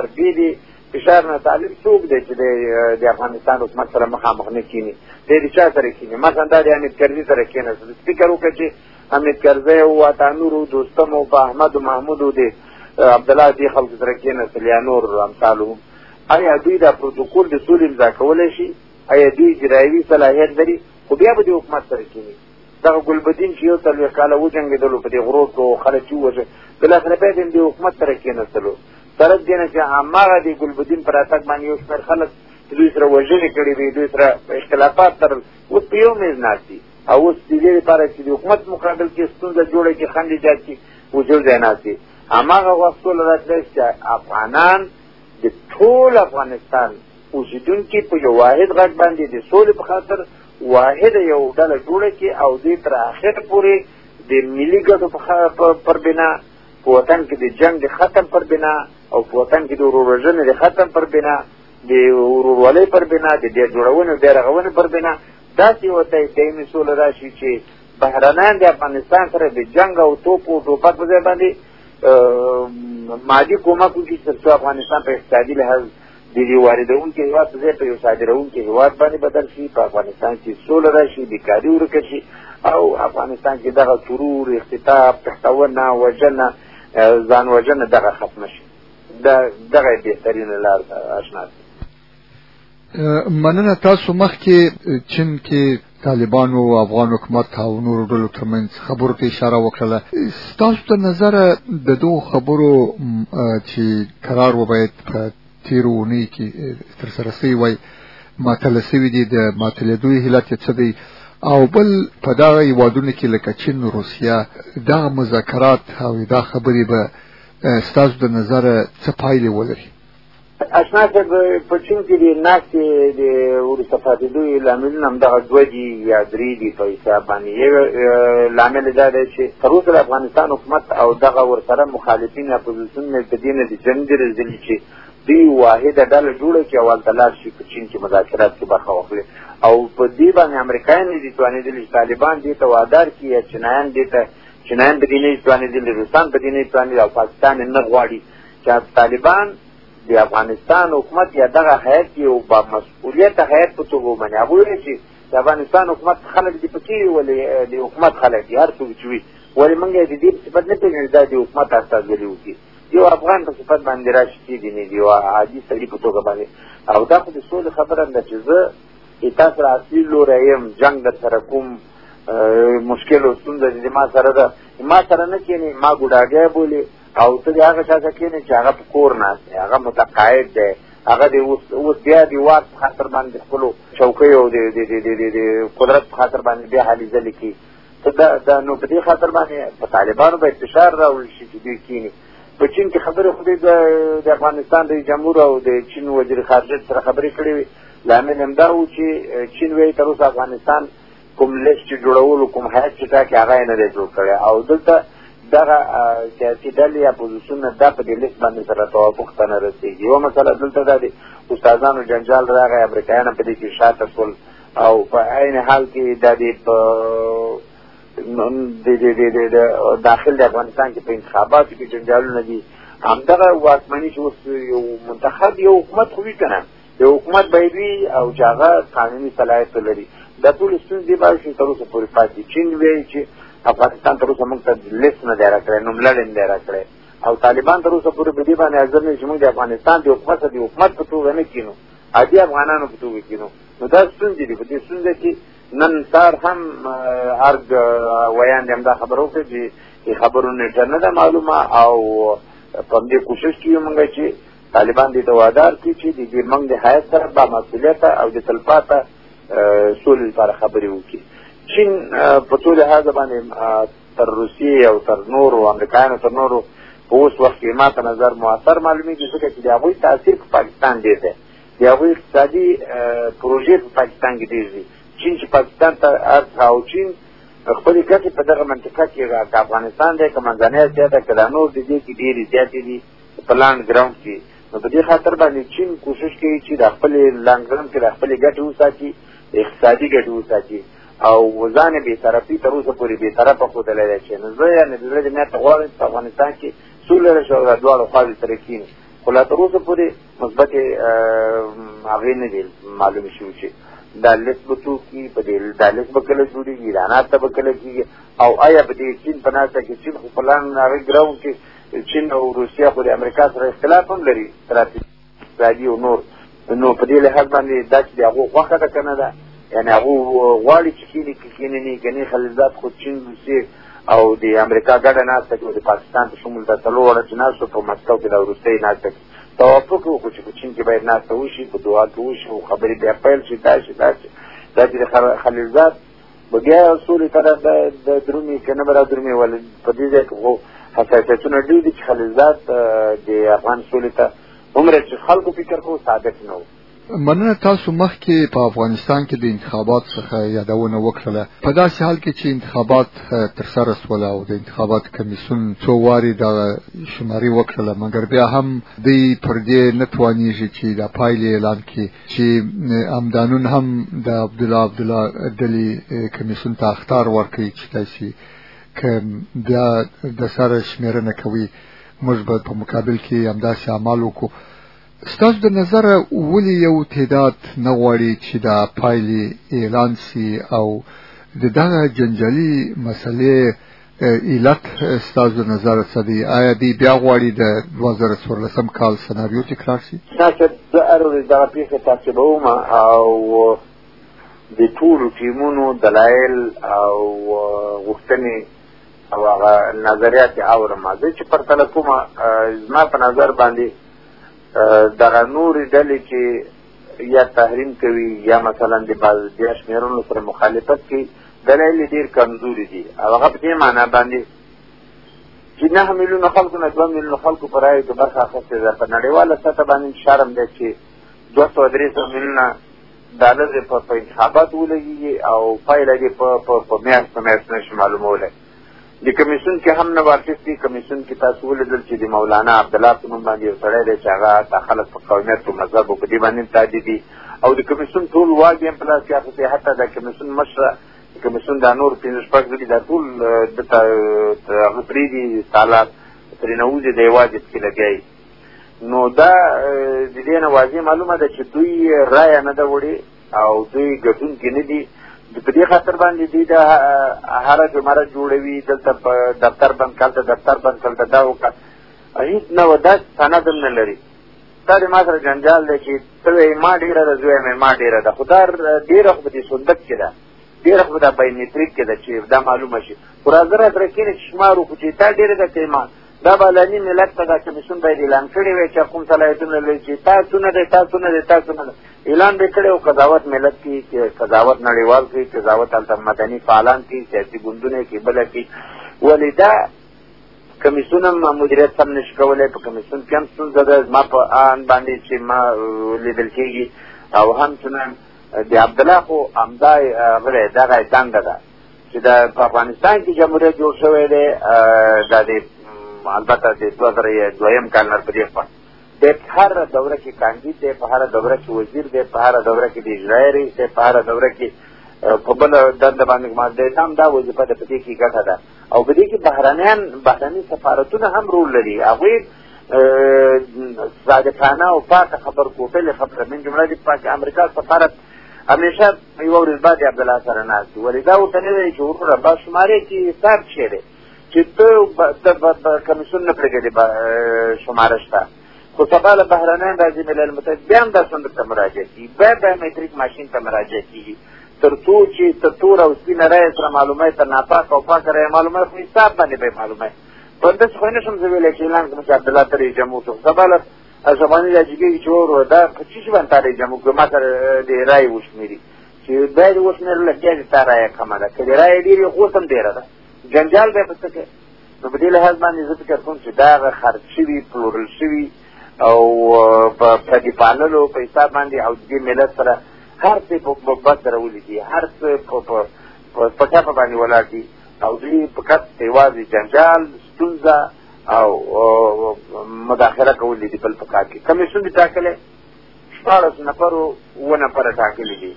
فشار نه طالب څوک دی چې د افغانستان حکومت سره مخامخ نه کینی د چا سره کینی مثلا دا د حمید کرزي سره کېناست فکر وکړه چې حمید کرزي او نورو دوستم او په احمد و محمود او د عبدالله دې خلکو سره کېناستل یا نور امثالو آیا دوی دا پروتوکول د سولې امضا کولی شي؟ آیا دوی اجرایوي صلاحیت لري؟ خو بیا به د حکومت سره کینی. دغه ګلبدین چې یو 40 کاله وجنګېدلو په دې غرو کې خلک یې ووژل بالاخره بیا د حکومت سره کېناستلو سره دې نه چې هماغه د ګلبدین په راتګ باندې یو شمېر خلک چې دوی سره وژنې کړي وي دوی سره اختلافات ترل اوس په یو میز ناست دي او اوس د دې لپاره چې د حکومت مقابل کې ستونزه جوړه کړي خنډ ایجاد کړي اوس یو ځای ناست دي. هماغه وخت ټول راتلی چې افغانان د ټول افغانستان اوسېدونکي په یو واحد غږ باندې د سولې په خاطر واحد یو ډله جوړه کړي او دوی تر اخره پورې د ملي ګټو پر بنا په وطن کې د جنګ د ختم پر بنا او په وطن کې د ورورژنې د ختم پر بنا د ورورولۍ پر بنا د دې جوړونې د رغونې پر بنا داسې ورته دایمي سوله راشي چې بهرنیان د افغانستان سره د جنګ او توپ او ټوپک په ځای باندې مادي کومک وکړي تر څو افغانستان په اقتصادي لحاظ د دې واردونکي هېواد په ځای په یو صادروونکي هېواد باندې بدل شي په افغانستان کې سوله راشي بیکاري ورکه شي او افغانستان کې دغه ترور اختطاف تحتونه وژنه ځان وژنه دغه ختمه شي دغه بهترینه لار اشنا مننه. تاسو مخکې چین کې طالبانو او افغان حکومت او نورو ډلو ترمنځ خبرو ته اشاره وکړه. ستاسو په نظر د دوه خبرو چې قرار وباید په تیرو اونۍ کې ترسره شوی وای معطل شوي دي، د معطلېدو علت یې څه دی؟ او بل په دغه هیوادونو کې لکه چین، روسیه، دغه مذاکرات او دا خبرې به ستاسو د نظر څه پایلې ولري؟ اشنا صاحب، په چین کې د ناستې د وروسته پاتېدو لاملونه همدغه دوه دي یا درې دي په حساب باندې. یو لامل دا دی چې تر اوسه د افغانستان حکومت او دغه ورسره مخالفین اپوزیسیون په دې نه د جنګ درېدلي چې دوی واحده ډله جوړه کړي او هلته لاړ شي په چین کې مذاکرات کې برخه واخلي. او په دې باندې امریکایان دي توانېدلي چې طالبان دې ته وادار کړي یا چینایان په دې نه توانېدلي، روسان په دې نه توانېدلي او پاکستان نه غواړي چې طالبان د افغانستان حکومت یا دغه هیئت یو با مسؤلیت هیئت په توګه ومني. هغه وایي چې د افغانستان حکومت خلک دي پکې ولې د حکومت خلک دي هر څوک چې وي، ولې موږ د دې په صفت نه پېژنو دا د حکومت استازولي وکړي. یو افغان په صفت باندې راشي چې دی نه دی یو عادي سړي په توګه باندې. او دا خو د سولې خبره ده چې زه تاسو سره اصلي لوری یم، جنګ در سره کوم مشکل او ستونزه دې ما سره ده، ما سره نه کېني، ما ګوډاګی بولي او ته د هغه چا سره کېنې چې هغه په کور ناست دی، هغه متقاعد دی، هغه د اوس بیا د واک په خاطر باندې د خپلو چوکۍ او د قدرت په خاطر باندې بیا هلې ځلې کوي. ته نو په دې خاطر باندې په طالبانو باید فشار راوړل شي چې دوی کېني. په چین کې خبرې خو د افغانستان رئیس جمهور او د چین وزیر خارجه سره خبرې کړې وې. لامل همدا و چې چین وایي تر اوسه افغانستان کوم لیست چې جوړولو کوم هیئت چې ټاکي هغه یې نه دی جوړ کړی او دلته دغه سیاسي ډلې یا اپوزیسیون دا په دې لیست باندې سره توافق ته نه رسېږي. یوه مسله دلته دا دی استادانو جنجال راغی، امریکایان په دې کې شاته شول او په عین حال کې دا د داخل د افغانستان کې په انتخاباتو کې جنجالونه دي. همدغه واکمني چې اوس یو منتخب یو حکومت خو وي که نه، یو حکومت باید وي او چې هغه قانوني صلاحیت ولري. دا ټول ستونزې به شي تر اوسه پورې پاتې. چین وایي چې افغانستان تر اوسه موږ ته لیست نه دی راکړی، نوملړی نه دی راکړی او طالبان تر اوسه پورې په دې باندې حاضر نه چې موږ د افغانستان د حکومت په توګه نه کینو، عادي افغانانو په توګه کینو. نو دا ستونزې دي. په دې ستونزه کې نن سهار هم ارګ ویان دې همدا خبره وکړه چې خبرو نیټه نه ده معلومه او په دې کوشش کوي موږ چې طالبان دې ته وادار کړي چې د موږ د هیئت سره با مسؤلیت او د تلپاته سولې لپاره خبرې وکړي. چین په ټول لحاظ باندې تر روسیې او تر نورو امریکایانو تر نورو په اوس وخت کې ما ته نظر مؤثر معلومیږي ځکه چې د هغوی تاثیر په پاکستان ډېر دی، د هغوی اقتصادي پروژې په پاکستان کې ډېر دي. چین چې پاکستان ته او چین خپلې ګټې په دغه منطقه کې که افغانستان دی که منځنۍ اسیا ده که دا نور د دې کې ډېرې زیاتې دي په لانډ ګراونډ کې. نو په دې خاطر باندې چین کوشش کوي چې د خپلې لانډ ګراونډ کې د خپلې ګټې وساتي، اقتصادي ګټې وساتي او ځان یې بېطرفي تر اوسه پورې بېطرفه ښودلی دی. چې نو زه یعنې د زړه د نیت غواړم په افغانستان کې سوله راشي او د دواړو خواوې سره کښېني، خو لا تر اوسه پورې مثبتې هغې نه دي معلومې شوي چې دا لیست به څوک کي، په دې دا لیست به کله جوړېږي، اعلانات ته به کله کېږي او آیا په دې چین په ناسته کې چین خو په لان هغې ګراونډ کې چین او روسیه خو د امریکا سره اختلاف هم لري اقتصادي او نور. نو په دې لحاظ باندې دا چې د هغو خوښه ده که نه ده، یعنې هغو غواړي چې کښېني که کښېنني کنې خلیلزاد خو چین روسیې او د امریکا ګډه ناسته کې او د پاکستان په شمول دا څلور واړه چې ناستو په مسکو کې د وروستۍ ناسته کې توافق وکړو چې په چین کې باید ناسته وشي، په دعا کې وشي او خبرې بیا پیل شي. دا چې د خلیلزاد به بیا سولې طرف د درومي که نه به را درومي، ولې په دې ځای کې خو حساسیتونه ډېر دي چې خلیلزاد د افغان سولې ته عمره چې خلکو فکر کوو صادق نه و. مننه. تاسو مخکې په افغانستان کې د انتخابات څخه یادونه وکړله. په داسې حال کې چې انتخابات ترسره شول او د انتخابات کمیسیون څو وارې د شماري وکړله، مګر بیا هم دوی پر دې نه توانېږي چې دا پایلې اعلان کړي چې همدانون هم د عبدالله ډلې کمیسیون ته اخطار ورکوي چې داسې که بیا د سره شمېرنه کوي موږ به په مقابل کې همداسې عمل وکړو. ستاسو د نظره ولې یو تعداد نه غواړي چې دا پایلې اعلان سي او د دغه جنجالي مسلې علت ستاسو د نظره څه دی؟ آیا دوی بیا غواړي د 2014 کال سناریو تکرار شي؟ هر ورځ دغه پیښې تعقیبوم او د ټولو ټیمونو دلایل او غوښتنې او هغه نظریات یې اورم. زه چې پرتله کومه زما په نظر باندې دغه نورې ډلې چې یا تحریم کوي یا مثلا د بیا شمېرونو سره مخالفت کوي دلایل ډېر کمزوري دي او هغه په دې معنا باندې چې 9 میلیونه خلکو نه 2 میلیونه خلکو په رایو کې برخه اخیستې ده. په نړیواله سطح باندې شرم دی چې 200-300 میلیونه ډالر په انتخابات ولګېږي او پایله دې په میاشت نشي معلومولی. د کمیسیون کې هم نه واقف دي. کمیسیون کې تاسو ولیدل چې د مولانا عبدالله په نوم باندې یو سړی دی چې هغه دا خلک په قومیت په مذهب او په دې باندې متعدي دي او د کمیسیون ټول واګ یې په لاس کې اخیستی. حتی د کمیسیون مشره د کمیسیون دا نور 5-6 غړي دا ټول دته هغه پرېږدي تالار ترېنه وځي د یوازې پکې لګیایي. نو دا د دې نه واضح معلومه ده چې دوی رایه نه ده وړې او دوی ګټونکي نه دي. په دې خاطر باندې دوی د هره جمعه جوړوي دلته په دفتر بند کلته دفتر بند کلته دا وکړه هېڅ نه و دا سند هم نه لري. دا د ما سره جنجال دی چې ته وایې ما ډېره ده زه وایم ما ډېره ده خو دا ډېره خو په دې صندوق کې ده ډېره خو په دا بایومیټریک کې ده چې دا معلومه شي. خو راځه راسره کښېنې چې شمار وکړو چې تا ډېره ده که ما دا بالاني ملت ته دا کمیسیون باید اعلان کړی وی چې کوم صلاحیتونه لري چې تاسو نه دی تاسو نه دی تاسو نه دی اعلان به کړی او قضاوت ملت کې قضاوت نړیوال کې قضاوت هلته مدني فعالان کې سیاسي ګوندونه کې بله کې ولې دا کمیسیون هم مدیریت سم نشي کولی. په کمیسیون کې هم ستونزه ده زما په آن باندې چې ما لیدل کېږي او همچنان د عبدالله خو همدا غلی دغه دنده ده چې په افغانستان کې جمهوریت جوړ شوی دی دا د البته د 2002 کال نه په دې خوا د هر دوره کې کاندید دی په هر دوره کې وزیر دی په هر دوره کې د اجرایي رئیس دی په هر دوره کې په بله دنده باندې ما دی هم دا وظیفه ده په دې کې ګټه ده او په دې کې بهرني سفارتونه هم رول لري. هغوی صادقانه او پاکه خبرګوټلې خبره من جمله د پاک امریکا سفارت همیشه یوه ورځ بعد عبدالله سره ناست وي ولې دا ورته نه وایي چې وروره باشمارې کې حساب چې دی چې ته کمیسیون نه پرېږدې شماره شته خو سبا له بهرنیان راځي ملل متحد بیا هم دا صندوق ته مراجعه کېږي بیا بایومیټریک ماشین ته مراجعه کېږي تر څو چې تر تور او سپینه رایه سره معلومه تر ناپاکه او پاکه رایه معلومه په حساب باندې به معلومه په داسې خو نه شم زه ویلی چې اعلان کړم چې عبدالله ته رایجم وکړو سبا له اشرفاني راجګېږي چې ور دا په څه شي باندې تا رایجم وکړو ما سره د رایې وشمېري چې باید وشمېرله بیا د تا رایه کمه ده که د رایې ډېرې خو اوس هم ډېره ده جنجال بیا په څه کوي. نو په دې لحاظ باندې زه فکر کوم چې دا هغه خرڅ شوي پلورل شوي او په پردي پاللو په حساب باندې او د دې ملت سره هر څه په بد سره ولیدي هر څه په ټپه باندې ولاړ دي او دوی فقط یوازې جنجال ستونزه او مداخله کول دي بل په کار کې. کمیسیون دې ټاکلی 14 نفرو 7 نفره ټاکلي دي.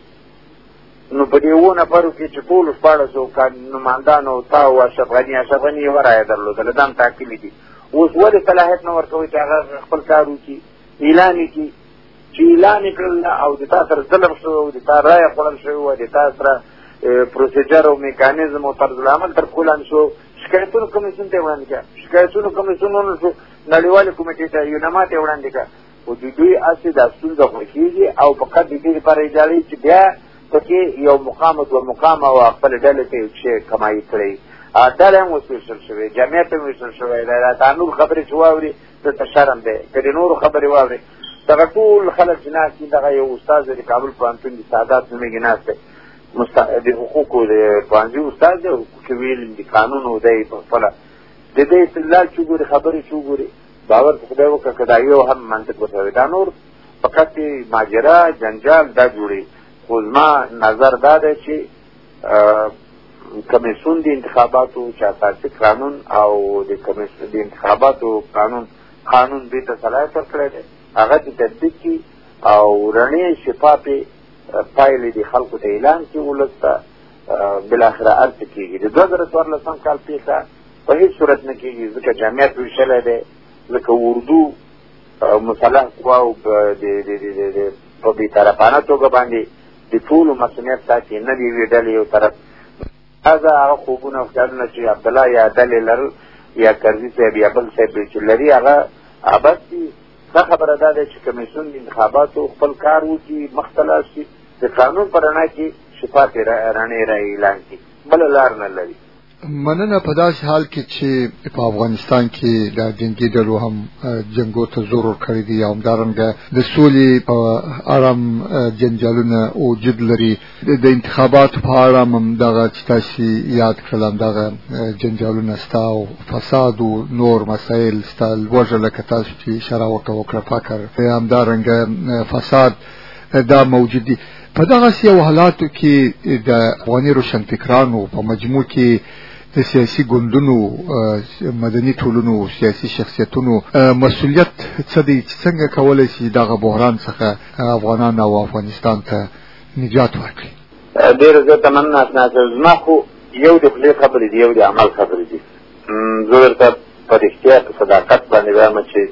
نو په دې 7 نفرو کې چې ټولو 14 نمایندانو تا او اشرف غني یوه رایه درلودله دا هم ټاکلي دي. اوس ولې صلاحیت نه ورکوي چې هغه خپل کار وکړي اعلان یې کړي چې اعلان یې کړل او د تا سره ظلم شوی او د تا رایه خوړل شوې وه د تا سره پروسیجر او میکانیزم او طرز العمل تر کولان شو شکایتونو کمیسیون ته یې وړاندې کړه شکایتونو کمیسیون ونه شو نړیوالې کمیټې ته یونما ته یې وړاندې کړه خو د دوی هسې دا ستونزه خوښېږي او فقط د دې لپاره اجازه چې بیا پکې یو مقام او دوه مقام او خپل ډلې ته یو څه کمایي کړی ډله هم اوس ویشل شوې جمعیت هم ویشل شوی دا نور خبرې چې واوري دلته شرم دی که د نورو خبرې واوري دغه ټول خلک چې ناست دي دغه یو استاد د کابل پوهنتون د سعادت نومېږي ناست دی د حقوقو د پوهنځي استاد دی حقوق ویل د قانون دی په خپله د دې استدلال چې وګوري خبرې چې وګوري باور په خدای وکړه که دا یو هم منطق ورته دا نور فقط ماجرا جنجال دا جوړي. خو زما نظر دا دی چې کمیسیون د انتخاباتو چې اساسي قانون او د انتخاباتو قانون دوی ته صلاحیت ورکړی دی هغه چې تطبیق کړي او رڼې شفافې پایلې د خلکو ته اعلان کړي ولس ته بالاخره هر څه کېږي. د 2014 کال پیښه په هېڅ صورت نه کېږي ځکه جمعیت ویشلی دی ځکه اردو مسلح قواو په بېطرفانه توګه باندې د ټولو مسؤلیت ساتي نه د یوې ډلې یو طرف هغه خوبونه او خیالونه چې عبدالله یا ډلې لرل یا کرزي صاحب یا بل صاحب چې لري هغه عبث دي دا خبره دا ده چې کمیسیون د انتخاباتو خپل کار وکړي، مخته لاړ شي، د قانون په رڼا کې شفافې رڼې را اعلان کړي، بله لار نه لري. مننه. په داسې حال کې چې په افغانستان کې د جنگي ډلو هم جنگو ته زور ورکړی دی او همدارنګه د سولې په اړه جنجالونه وجود لري، د انتخاباتو په اړه هم دغه چې تاسو یاد کړل همدغه جنجالونه ستا او فساد او نور مسایل ستا لوړه لکه تاسو چې اشاره وکړه فقر همدارنګه فساد دا موجود دي. په دغه یو حالاتو کې د افغاني روشنفکرانو په مجموع کې د سیاسي ګوندونو، مدني ټولنو، سیاسي شخصیتونو مسؤلیت څه دی چې څنګه کولی شي دغه بحران څخه افغانان او افغانستان ته نجات ورکړي؟ ډېر زه تمنا اسناد زما خو یو د خولې خبرې دي، یو د عمل خبرې دي. زه درته په رښتیا په صداقت باندې وایم چې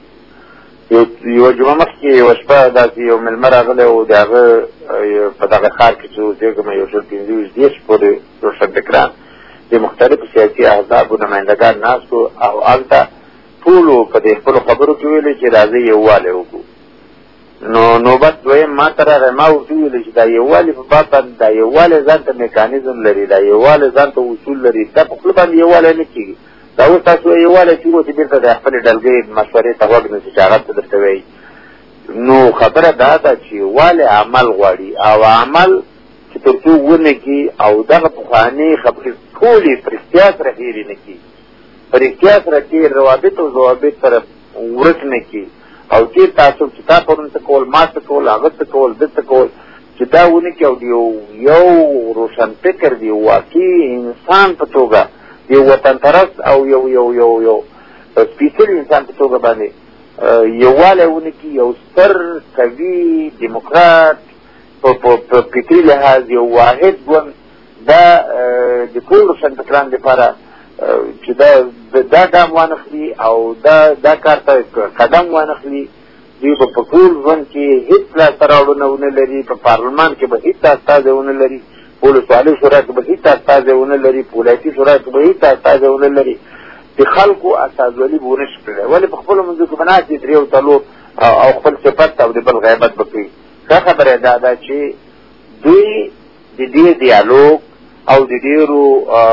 یوه جمعه مخکې یوه شپه داسې یو مېلمه راغلی و، د هغه په دغه ښار کې چې اوسېږم 125 پورې روشنفکران د مختلفو سیاسي احزابو نمایندګان ناست وو او هلته ټولو په دې خپلو خبرو کې ویلې چې راځئ یووالی وکړو. نو نوبت دویم ما ته راغی، ما ورته وویلې چې دا یووالي په باب باندې دا یووالی ځان ته میکانیزم لري، دا یووالی ځان ته اصول لري، دا په خپله باندې یووالی نه کېږي. دا اوس تاسو یووالی چېږو چې بېرته د خپلې ډلګۍ مشورې ته غوږ نه شي چې هغه څه درته وایي. نو خبره دا ده چې یووالی عمل غواړي او عمل چې تر څو ونه کړي او دغه پخوانۍ خبرې ټولې په رښتیا سره هېرې نه کړي، په رښتیا سره چې روابط او ضوابط سره ورک نه کړي او چې تاسو چې تا پرون څه کول، ما څه کول، هغه څه کول، ده څه کول، چې دا ونه کړي او یو روشنفکر دی واقعي انسان په توګه یو وطن پرست او یو سپېڅلي انسان په توګه باندې یووالی ونه کړي، یو ستر قوي ډیموکرات په فکري لحاظ یو واحد ګوند دا د ټول روشنفکرانو لپاره چې دا ګام وانخلي او دا کار ته قدم وانخلي، دوی به په ټول ژوند کې هېڅ لاسته راوړنه ونه لري، په پارلمان کې به هېڅ استازی ونه لري، په ولسوالۍ شورا کې به هېڅ استازی ونه لري، په ولایتي شورا کې به هېڅ استازی ونه لري، د خلکو استازولي به ونه شي کړی، ولې په خپلو منځو کې به ناست درې او څلور او خپل صفت او د بل غیبت به کوي. دا خبره دا ده چې دوی د دې دیالوګ او د ډېرو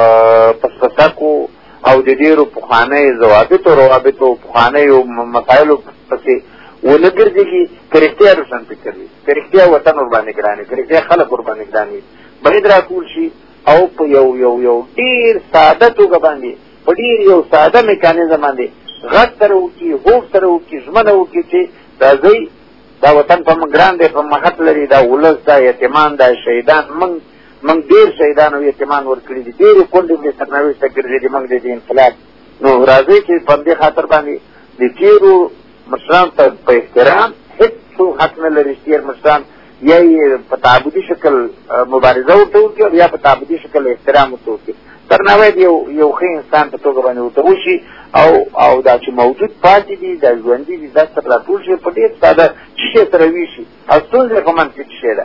پسپسکو او د ډېرو پخوانیو ضوابطو روابطو پخوانیو مسایلو پسې ونه ګرځېږي. که رښتیا روشنفکر وي، که رښتیا وطن ورباندې ګران وي، که رښتیا خلک ورباندې ګران وي، باید راټول شي او په یو ډېر ساده توګه باندې، په ډېر یو ساده میکانیزم باندې غږ سره وکړي، هوډ سره وکړي، ژمنه وکړي چې راځئ دا وطن په موږ ګران دی، په محط لري، دا ولس، دا یتیمان، دا شهیدان، موږ ډېر شهیدان او یتیمان ورکړي دي، ډېرې کونډې مې سرنوشته ګرځېدي موږ د دې انقلاب. نو راځئ چې په همدې خاطر باندې د تېرو مشرانو ته په احترام، هېڅ حق نه لري چې تېر مشران یا یې په تعبدي شکل مبارزه ورته وکړي او یا په تعبدي شکل احترام ورته وکړي. درناوی د یو ښه انسان په توګه باندې ورته وشي او دا چې موجود پاتې دي، دا ژوندي دي، دا سره راټول شي په ډېر ساده شي سره ویشي او ستونزې په منځ کې شی ده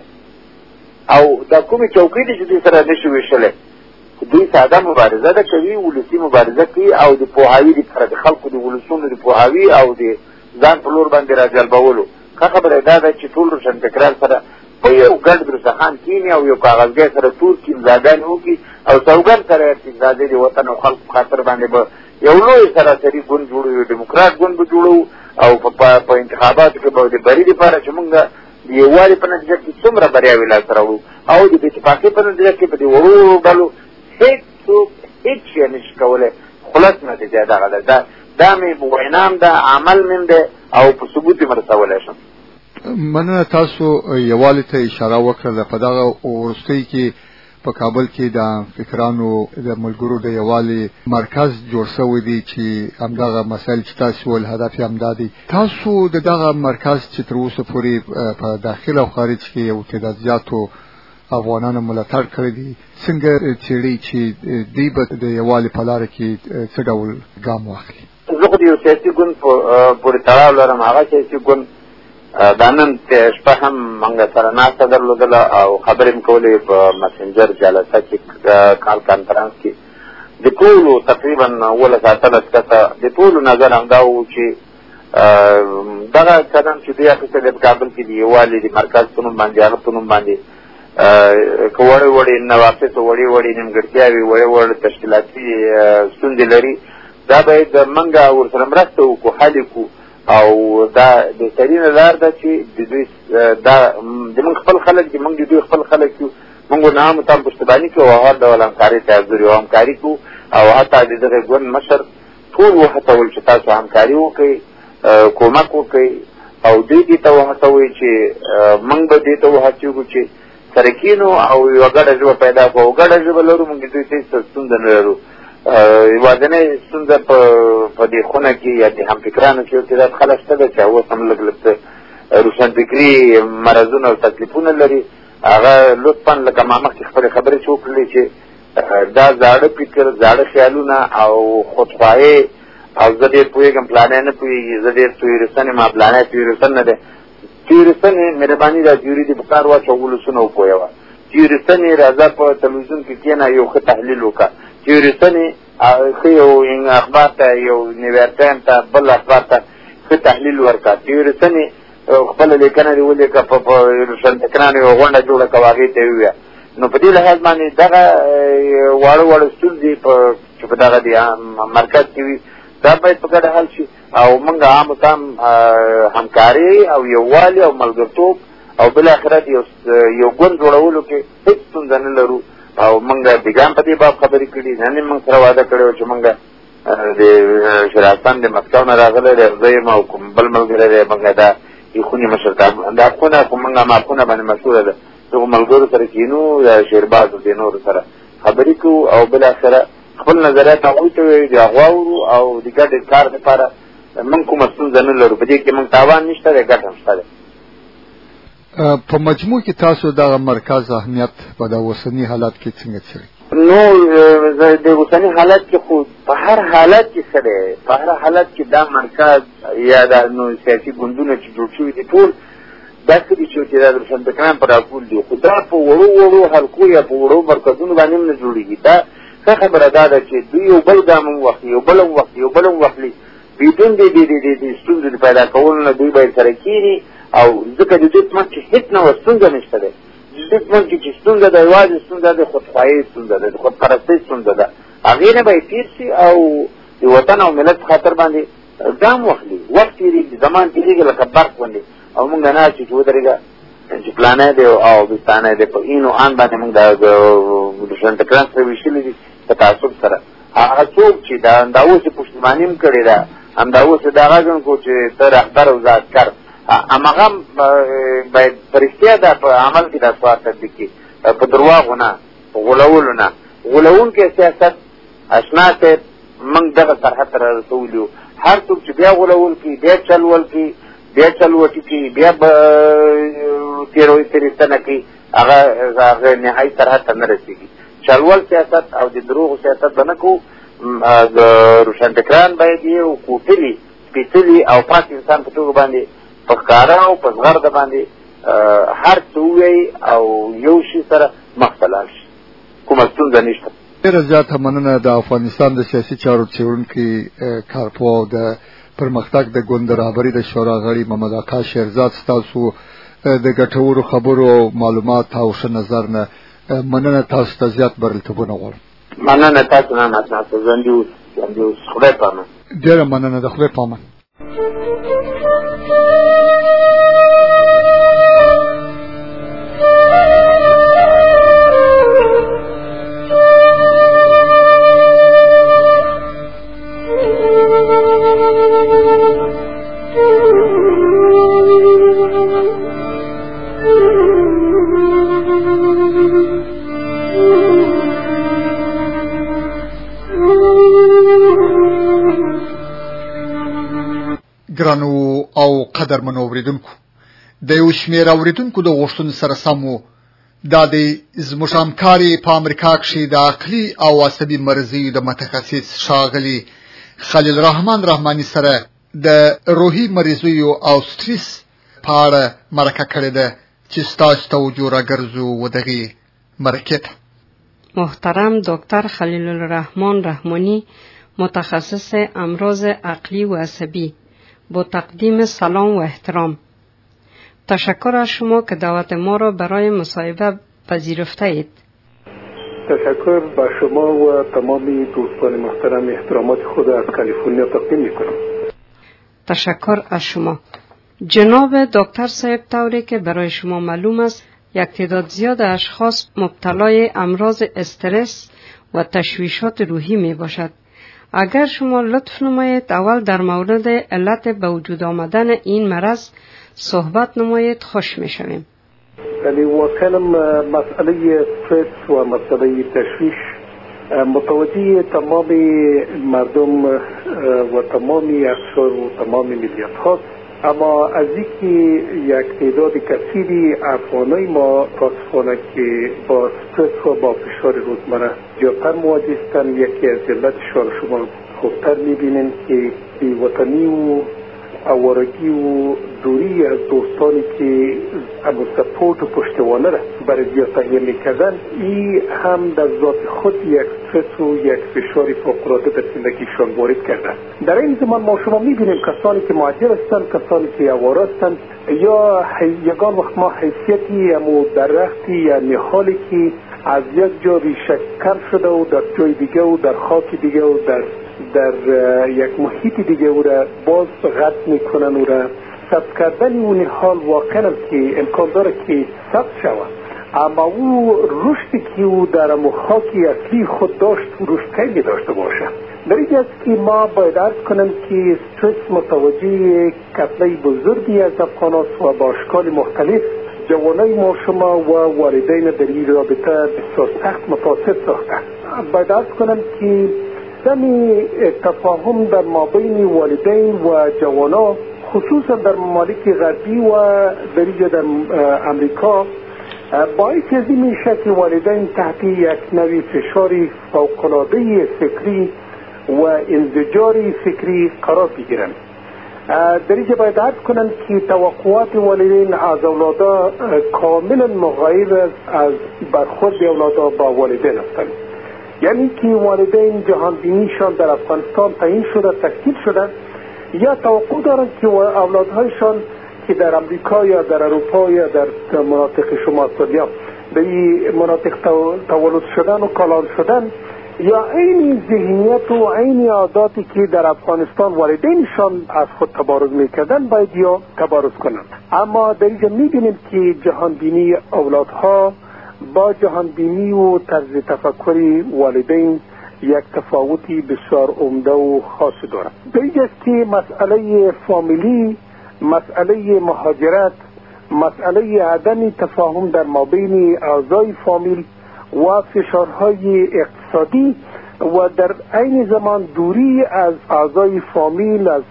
او دا کومې چوکۍ دي چې دوی سره نه شي ویشلی، دوی ساده مبارزه ده کوي، ولسي مبارزه کوي او د پوهاوي دپاره د خلکو د ولسونو د پوهاوي او د ځان په لور باندې راجلبولو. ښه خبره دا ده چې ټول روشنفکران سره په یو ګډ دسترخوان کښېني او یو کاغذګۍ سره تور کړي، امضاګانې وکړي او سوګند سره چې دا د وطن او خلکو په خاطر باندې به یو لوی سراسري ګوند جوړوو، یو ډیموکرات ګوند به جوړوو او په انتخاباتو کې به د بري دپاره چې مونږ د یووالي په نتیجه کې څومره بریاوې لاسته راوړو او د بې اتفاقۍ په نتیجه کې په دې وړو ډلو هېڅوک هېڅ شی نه شي کولی. خلاص نتیجه دغه ده، دا مې وینام ده، عمل مې ده او په ثبوت یې مرسولی شم. مننه. تاسو یووالي ته اشاره وکړله. په دغه وروستۍ کې په کابل کې د فکرانو د ملګرو د یووالي مرکز جوړ شوی دی چې همدغه مسایل چې تاسو ول هدف یې همدا دی. تاسو د دغه مرکز چې تر اوسه پورې په داخل او خارج کې یو تعداد زیاتو افغانانو ملاتړ کړی دي، څنګه څېړئ چې دوی به د یووالي په لاره کې څه ډول ګام واخلي؟ زه خو د یو سیاسي ګوند پورې تړاو لرم. هغه سیاسي ګوند دا نن شپه هم موږ سره ناسته درلودله او خبرې مې کولې په مسنجر جلسه کې کانفرانس کې. د ټولو تقریبا 18 کسه د ټولو نظر همدا و چې دغه قدم چې دوی اخیستی دی په کابل کې د یووالي د مرکز په نوم باندې هغه په نوم باندې که وړې وړې نواقص او وړې وړې نیمګړتیاوې وړې وړې تشکیلاتي ستونزې لري دا باید موږ ورسره مرسته وکړو حل یې کړو او دا بهترینه لار ده چې د دوی دا د موږ خپل خلک دي موږ د دوی خپل خلک یو موږ ورنه هم ورته پشتیباني کوو او هر ډول همکارۍ ته حاضر یو همکاري کوو او حتی د دغه ګوند مشر ټول وهڅول چې تاسو همکاري وکړئ کومک وکړئ او دوی دې ته وهڅوئ چې موږ به دې ته وهڅوو چې سره کینو او یوه ګډه ژبه پیدا کړو او ګډه ژبه لرو موږ دوی ته هېڅ ستونزه نه لرو یوازینۍ ستونزه په دې خونه کې یا د همفکرانو کې یو تعداد خلک شته ده چې اوس هم لږ لږ روشنفکري مرضونه او تکلیفونه لري هغه لطفا لکه ما مخکې خپلې خبرې چې وکړلې چې دا زاړه فکر زاړه خیالونه او خودخواهۍ او زه ډېر پوهېږم پلانی نه پوهېږي زه ډېر تیورستن یم پلانی تیورستن نه دی تیورستن یې مهرباني دا تیوري دې په کار واچوه ولسونه وپوهوه تیورستن یې راځه په تلویزیون کې کښېنه یو ښه تحلیل وکړه تیورستن یې ښه یو اخبار ته یو نیویارک ټایم ته بل اخبار ته ښه تحلیل ورکړه تیورستن یې خپله لیکنه دې ولیکه په روشنفکرانو یوه غونډه جوړه کړه هغې ته یې ووایه نو په دې لحاظ باندې دغه واړه واړه ستونزې چې په دغه د مرکز کې وي دا باید په ګډه حل شي او موږ عامو ته همکاري او یووالي او ملګرتوب او بالاخره یو ګوند جوړولو کې هېڅ ستونزه نه لرو او موږ بیګا هم په دې باب خبرې کړي نن یې موږ سره واده کړی و چې موږ د شراستان د مسکو نه راغلی دی زه یم او کوم بل ملګری دی موږ دا خونې مشرتاب دا خونه خو موږ ما خونه باندې مشهوره ده دغو ملګرو سره کښېنو یا شیرباز او دې نورو سره خبرې کوو او بالاخره خپل نظریات هغوی ته وایو د هغه واورو او د ګډ کار لپاره موږ کومه ستونزه نه لرو په دې کې موږ تاوان نشته دی ګټه هم شته دی په مجموع کې تاسو دغه مرکز اهمیت په د اوسني حالات کې څنګه څېړئ نو د اوسني حالت کې خو په هر حالت کې څه دی په هر حالت کې دا مرکز یا دا نو سیاسي ګوندونه چې جوړ شوي دي ټول داسې دي چې دا د روشنفکران په راټول دي خو دا په وړو وړو حلقو یا په وړو مرکزونو باندې هم نه جوړېږي دا ښه خبره دا ده چې دوی یو بل ګام هم واخلي یو بل هم واخلي یو بل هم واخلي بدون د ستونزو د پیدا کولو نه دوی باید سره کښېني او ځکه د دوی په منځ کې هېڅ نوع ستونزه نشته دی د دوی په منځ کې چې ستونزه ده یوازې ستونزه د خودخواهۍ ستونزه ده د خودپرستۍ ستونزه ده هغې نه باید تېر شي او د وطن او ملت په خاطر باندې ګام واخلي وخت تېرېږي زمان تېرېږي لکه برق غوندې او موږ نه چې ودرېږه چې پلانی دی او بستانی دی په این و آن باندې موږ د روشنفکران سره ویشلي دي په تعصب سره هغه څوک چې دا اوس یې پشتیباني هم کړې ده همدا اوس یې دا غږ هم کړو چې ته رهبر او زادکر هماغه باید په رښتیا دا په عمل کې دا سوار تطبیق کړي په درواغو نه په غولولو نه غولونکی سیاست اشنا صاحب موږ دغه سرحد ته رارسولي وو هر څوک چې بیا غولول کړي بیا چلول کړي بیا چلوټي کړي بیا تېروتنه کوي هغه نهایي سرحد ته نه رسېږي چلول سیاست او د دروغو سیاست به نه کوو د روشنفکران باید یو کوټلي سپېڅلي او پاک انسان په توګه باندې په ښکاره او په زغرده باندې هر څه ووایي او یو شي سره مخ ته لاړ شي کومه ستونزه نشته ډېره زیاته مننه د افغانستان د سیاسي چارو څېړونکي کارپوه او د پرمختګ د ګوند رهبري د شورا غړي محمد اکا شیرزاد ستاسو د ګټورو خبرو او معلومات او ښه نظر نه مننه تاسو ته زیات بریالیتوبونه غواړم مننه تاسو نه تاسو ژوندي اوسئ خدای په امان ډېره مننه د خدای په امان ګرانو او قدرمنو اوریدونکو د یو شمېر اوریدونکو د غوښتنو سره سم و دا د زموږ همکاري په امریکا کښې د عقلي او عصبي مرضیو د متخصص ښاغلي خلیل الرحمن رحماني سره د روحي مرضیو او سټریس په اړه مرکه کړې ده چې ستاسو توجه راګرځو و دغې مرکې ته. محترم دکتر خلیل الرحمن رحمانی، متخصص امراض عقلی و عصبی، با تقدیم سلام و احترام. تشکر از شما که دعوت ما را برای مصاحبه پذیرفته اید. تشکر به شما و تمامی دوستان محترم احترامات خود از کالیفرنیا تقدیم میکنم. تشکر از شما. جناب دکتر صاحب، طوری که برای شما معلوم است یک تعداد زیاد اشخاص مبتلای امراض استرس و تشویشات روحی می باشد. اگر شما لطف نمایید اول در مورد علت به وجود آمدن این مرض صحبت نمایید، خوش می شویم. یعنی واقعا مسئله استرس و مسئله تشویش متوجه تمام مردم و تمامی اقشار و تمام ملیت هاست، اما از اینکه یک تعداد کثیری افغانای ما متاسفانه که با استرس و با فشار روزمره زیادتر مواجه هستند، یکی از علتشان شما خوبتر میبینید که بی‌وطنی و آوارگی و دوری از دوستانی که ابو سپورت و پشتوانه را برای زیاد تهیه میکردن، این هم در ذات خود یک استرس و یک فشار فوق‌العاده در زندگیشان وارد کرده. در این زمان ما شما میبینیم کسانی که مهاجر هستند، کسانی که آواره هستند، یا یگان وقت ما حیثیتی امو درختی یا نهالی که از یک جا ریشه کن شده و در جای دیگه و در خاک دیگه و در یک محیط دیگه او را باز غد میکنن و را ثبت کردن اون حال واقعا که امکان داره که ثبت شود، اما او رشدی که او در خاکی اصلی خود داشت رشد خیلی داشته باشه. در این است که ما باید عرض کنم که استرس متوجه کتله بزرگی از افغان است و با اشکال مختلف جوانای ما شما و والدین در این رابطه بسیار سخت متاثر ساخته. باید عرض کنم که دمی تفاهم در مابین والدین و جوانا خصوصا در ممالک غربی و در امریکا باعث از این میشه که والدین تحت یک نوع فشاری فوق‌العاده فکری و انزجاری فکری قرار بگیرند. در اینجا باید عرض کنم که توقعات والدین از اولادا کاملا مغایر از برخورد اولادا با والدین هستند. یعنی که والدین جهانبینیشان در افغانستان تعیین شده، تشکیل شده، یا توقع دارند که اولادهایشان که در امریکا یا در اروپا یا در مناطق شمال استرالیا در این مناطق تولد شدن و کلان شدن، یا این ذهنیت و این عاداتی که در افغانستان والدینشان از خود تبارز میکردن باید یا تبارز کنند. اما در اینجا میبینیم که جهانبینی اولادها با جهانبینی و طرز تفکر والدین یک تفاوتی بسیار عمده و خاص دارد. در اینجا است که مسئله فامیلی، مسئله مهاجرت، مسئله عدم تفاهم در مابین اعضای فامیل و فشارهای اقتصادی و در عین زمان دوری از اعضای فامیل، از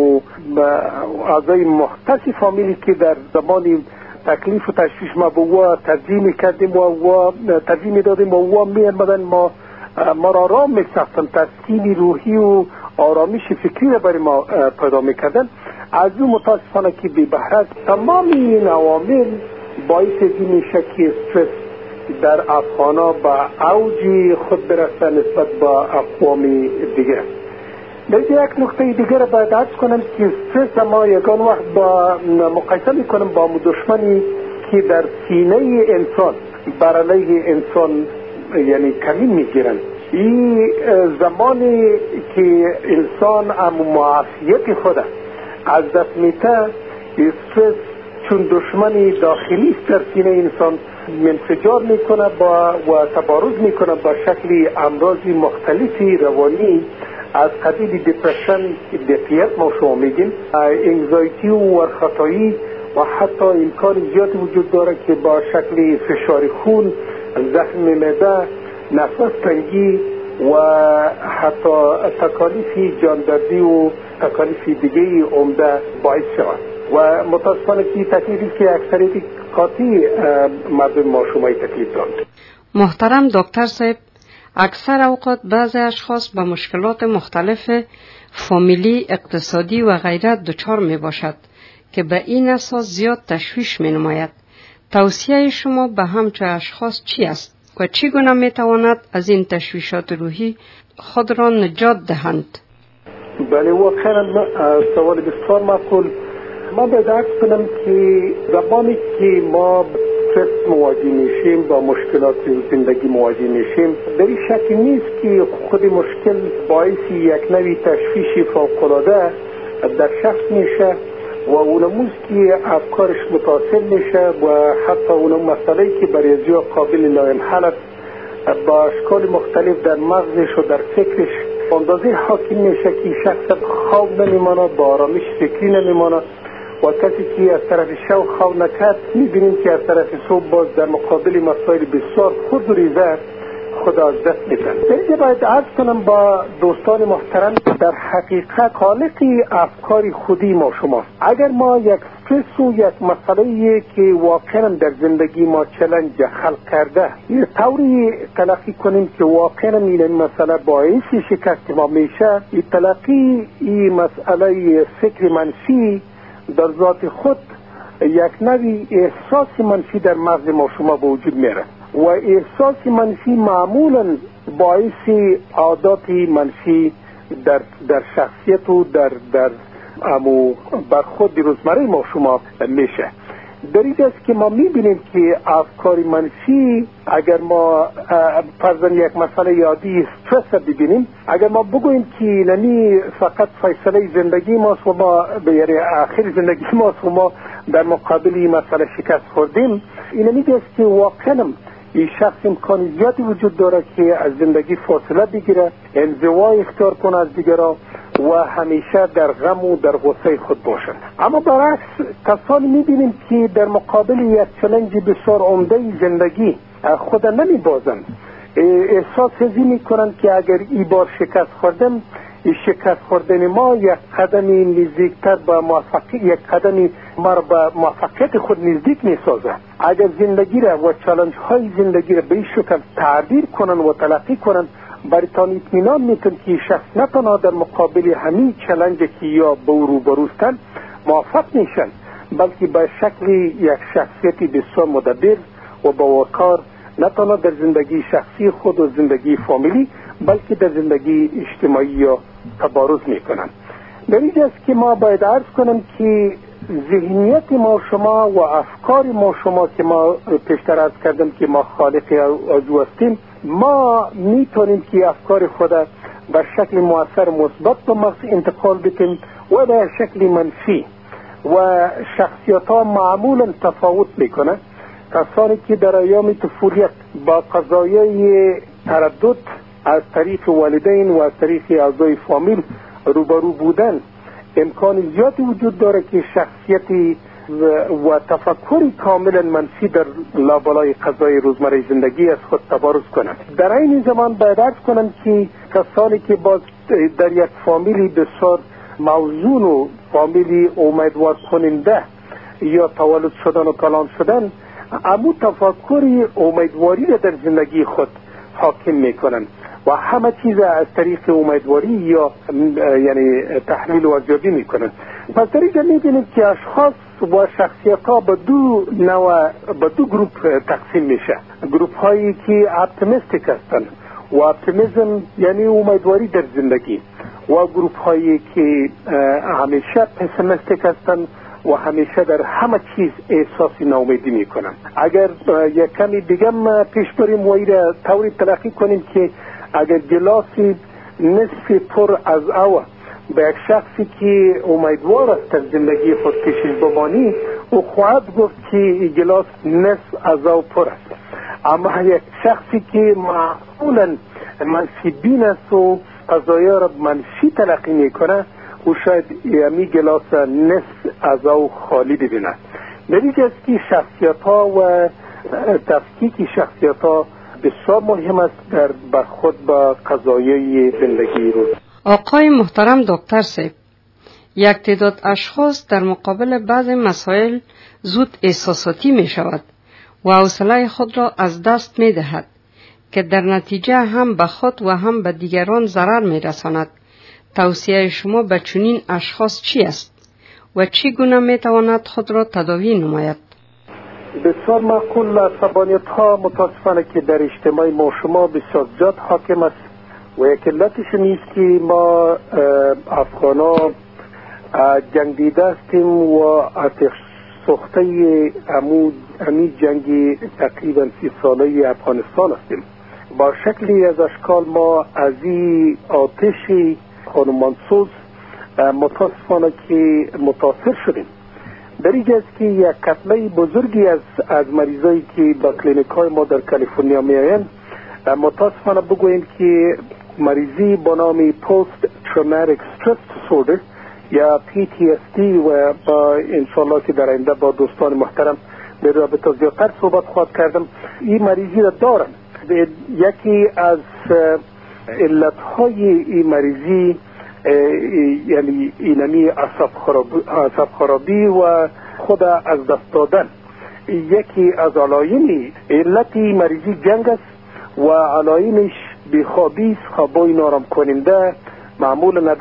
اعضای مختص فامیلی که در زمان تکلیف و تشویش ما به او ترجیح میکردیم و ترجیح میدادیم و او میامدن ما را آرام میساختن، تسکین روحی و آرامش فکری را برای ما پیدا میکردن. از اون متاسفانه که بی بهره تمام این عوامل باعث این میشه که استرس در افغانا به اوج خود برسه نسبت با اقوام دیگر. در یک نقطه دیگر باید عرض کنم که استرس ما یگان وقت با مقایسه میکنم با دشمنی که در سینه انسان بر علیه انسان یعنی کمین میگیرن. این زمانی که انسان معافیت خود از دست میته، استرس چون دشمنی داخلی در سینه انسان منفجار میکنه و تبارز میکنه با شکل امراضی مختلفی روانی از قبیل دپرشن، دپیت ما شما میگیم، انگزایتی و ورخطایی و حتی امکان زیادی وجود داره که با شکل فشار خون، زخم معده، نفس تنگی و حتی تکالیف جاندردی و تکالیف دیگه عمده باعث شود و متاسفانه که تکلیفی که اکثریت قاطی مردم ما شمایی تکلیف دارند. محترم دکتر صاحب، اکثر اوقات بعضی اشخاص به مشکلات مختلف فامیلی، اقتصادی و غیره دچار می باشد که به این اساس زیاد تشویش می نماید. توصیه شما به همچه اشخاص چی است و چگونه می تواند از این تشویشات روحی خود را نجات دهند؟ بله واقعا سوال بسیار معقول. ما باید عرض کنم که زمانی که ما استرس مواجه میشیم، با مشکلات زندگی مواجه میشیم، در این شک نیست که خود مشکل باعث یک نوع تشویش فوق‌العاده در شخص میشه و اونموست که افکارش متاثر میشه و حتی اونم مسئله که برای زیاد قابل لاانحل است با اشکال مختلف در مغزش و در فکرش اندازه حاکم میشه که شخص خواب نمیماند، با آرامش فکری نمیماند و کسی که از طرف شب خواب نکرد میبینیم که از طرف صبح باز در مقابل مسائل بسیار خرد و ریزه خود از دست میدن. در اینجا باید عرض کنم با دوستان محترم در حقیقت خالق افکار خودی ما شماست. اگر ما یک استرس و یک مسئله که واقعا در زندگی ما چالش خلق کرده یه طوری تلقی کنیم که واقعا این مسئله باعث شکست ما میشه، این تلقی این مسئله فکر منفی در ذات خود یک نوع احساس منفی در مغز ما شما به وجود میاره و احساس منفی معمولا باعث عادات منفی در شخصیت و در برخورد روزمره ما شما میشه. در این است که ما میبینیم که افکار منفی اگر ما فرضاً یک مسئله یادی استرس ببینیم، اگر ما بگوییم که نمی فقط فیصله زندگی ماست و ما به آخر زندگی ماست و ما در مقابل این مسئله شکست خوردیم، این میگه است که واقعاً این شخص امکان زیادی وجود داره که از زندگی فاصله بگیره، انزوا اختیار کنه از دیگران و همیشه در غم و در غصه خود باشند. اما برعکس کسانی میبینیم که در مقابل یک چالش بسیار عمده زندگی خود نمیبازند، احساس ازی میکنند که اگر این بار شکست خوردم، این شکست خوردن ما یک قدمی نزدیکتر به موفقیت، یک قدمی ما به موفقیت خود نزدیک میسازه. اگر زندگی را و چالش های زندگی را به این شکل تعبیر کنن و تلقی کنن، برایتان اطمینان میتون که شخص نه تنها در مقابل همین چالش که یا به روبروستن موفق میشن، بلکه به شکل یک شخصیتی بسیار مدبر و با وقار نه تنها در زندگی شخصی خود و زندگی فامیلی بلکه در زندگی اجتماعی یا تبارز میکنن. در اینجا است که ما باید عرض کنم که ذهنیت ما شما و افکار ما شما که ما پیشتر عرض کردم که ما خالق از او هستیم، ما میتونیم که افکار خود به شکل مؤثر مثبت به مغز انتقال بدیم و به شکل منفی و شخصیت ها معمولا تفاوت میکنه. کسانی که در ایام طفولیت با قضایای تردد از طریق والدین و از طریق اعضای فامیل روبرو بودن، امکان زیادی وجود داره که شخصیتی و تفکری کاملا منفی در لابلای قضای روزمره زندگی از خود تبارز کنند. در این زمان باید عرض کنم که کسانی که باز در یک فامیلی بسیار موزون و فامیلی امیدوار کننده یا تولد شدن و کلان شدن، امو تفکری امیدواری را در زندگی خود حاکم میکنن و همه چیز از طریق امیدواری یا یعنی تحلیل و ارزیابی میکنن. پس در اینجا میبینیم که اشخاص و شخصیت ها به دو نوع، به دو گروپ تقسیم میشه. گروپ هایی که اپتیمیستیک هستن و اپتیمیزم یعنی امیدواری در زندگی، و گروپ هایی که همیشه پسیمیستیک هستن و همیشه در همه چیز احساس ناامیدی میکنن. اگر یک کمی دیگه پیش بریم و ایره طوری تلقی کنیم که اگر گلاسی نصف پر از او به یک شخصی که امیدوار است در زندگی خود کشش بمانی، او خواهد گفت که گلاس نصف از او پر است. اما یک شخصی که معمولا منفی بین است و قضایا را منفی تلقی میکنه، او شاید یمی گلاس نصف از او خالی ببیند. نمیگه است که شخصیت ها و تفکیک شخصیت ها بسیار مهم است در برخورد با قضایای زندگی روز. آقای محترم دکتر صاحب، یک تعداد اشخاص در مقابل بعض مسائل زود احساساتی می شود و حوصله خود را از دست می دهد که در نتیجه هم به خود و هم به دیگران ضرر می رساند. توصیه شما به چنین اشخاص چی است و چگونه می تواند خود را تداوی نماید؟ بسیار معقول. عصبانیت ها متاسفانه که در اجتماع ما شما بسیار زیاد حاکم است و یک علتش نیست که ما افغانا جنگ دیده هستیم و آتش سوخته امی جنگ تقریبا 30 ساله افغانستان هستیم. با شکلی از اشکال ما از این آتش خانمانسوز متاسفانه که متاثر شدیم. در اینجا است که یک کتله بزرگی از مریضایی که به کلینیک های ما در کالیفرنیا می آیند متاسفانه بگوییم که مریضی با نام پست تروماتیک استرس دیسوردر یا PTSD و با انشاءالله که در آینده با دوستان محترم در رابطه زیادتر صحبت خواهد کردم، این مریضی را دارن. یکی از علتهای این مریضی یعنی اینمی عصب خرابی و خود از دست دادن. یکی از علائم علتی مریضی جنگ است و علائمش بیخوابی است، خوابای نارم کننده، معمولا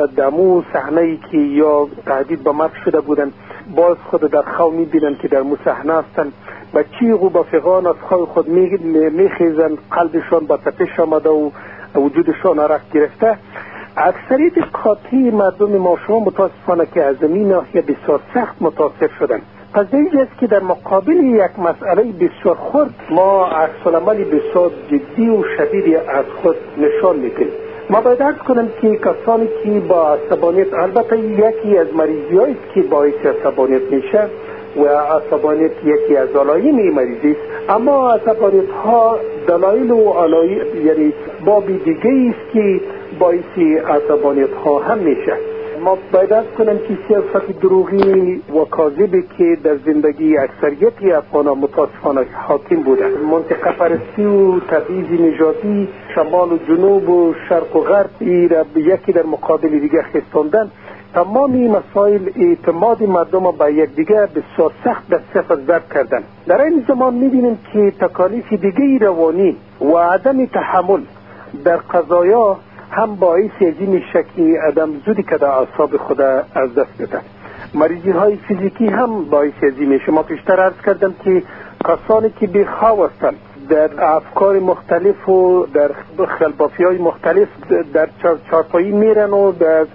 دمو صحنه‌ای که یا تهدید به مرگ شده بودن باز خود در خواب می‌بینن که در صحنه هستن و چیغ و بافغان از خواب خود میخیزن، قلبشان با تپش آمده و وجودشان عرق گرفته. اکثریت قاطعی مردم ما شما متاسفانه که از این ناحیه بسیار سخت متاثر شدن. پس اینجا است که در مقابل یک مسئله بسیار خرد ما عکس‌العمل بسیار جدی و شدیدی از خود نشان میدیم. ما باید عرض کنم که کسانی که با عصبانیت، البته یکی از مریضی است که باعث عصبانیت میشه و عصبانیت یکی از علائم این مریضی است، اما عصبانیت ها دلایل و علائم یعنی بابی دیگه است که باعث عصبانیت ها هم میشه. ما باید عرض کنم که سیاست دروغی و کاذبی که در زندگی اکثریت افغانان متاسفانه حاکم بوده، منطقه پرستی و تبعیض نژادی، شمال و جنوب و شرق و غرب یکی در مقابل دیگه خستاندن، تمام این مسائل اعتماد مردم با یک دیگه بسیار سخت در صفر ضرب کردن. در این زمان میبینیم که تکالیف دیگه روانی و عدم تحمل در قضایا هم باعث ازی میشه که آدم زودی که در اعصاب خود از دست بده. مریضی های فیزیکی هم باعث ازی میشه. ما پیشتر عرض کردم که کسانی که بیخواب هستند در افکار مختلف و در خلبافی های مختلف در چارپایی میرن و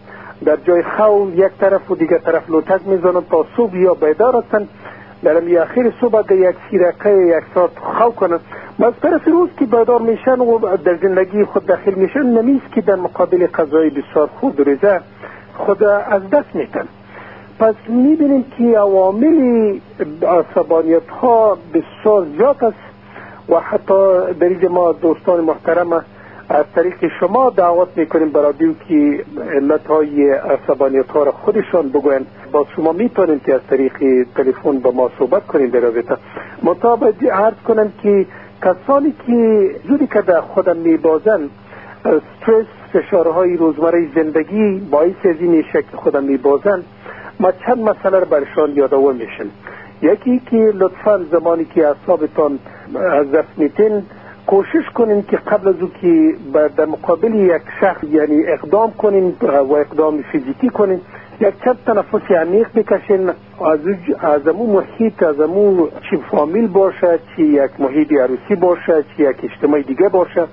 در جای خواب یک طرف و دیگر طرف لوتک میزنن تا صبح یا بیدار هستن، در اخیر صبح اگه یک سیرقه یک ساعت خواب کنن، از طرف روز که بیدار میشن و در زندگی خود داخل میشن نمیست که در مقابل قضای بسیار خود ریزه خود از دست میتن. پس میبینیم که عوامل عصبانیت ها بسیار زیاد است و حتی در اینجا ما دوستان محترم از طریق شما دعوت میکنیم برای که علت های عصبانیت ها را خودشان بگوین. با شما میتونیم که از طریق تلفن با ما صحبت کنیم در رابطه. مطابق عرض کنم که کسانی که زودی که در خودم میبازن استرس، فشارهای روزمره زندگی باعث از این میشه که خودم میبازن، ما چند مسئله را برشان یادآور میشن. یکی که لطفاً زمانی که اعصابتان از دست میتین کوشش کنین که قبل از او که در مقابل یک شخص یعنی اقدام کنین و اقدام فیزیکی کنین، یک چند تنفس عمیق بکشین از امو محیط، از امو چی فامیل باشه، چی یک محیط عروسی باشه، چی یک اجتماع دیگه باشه،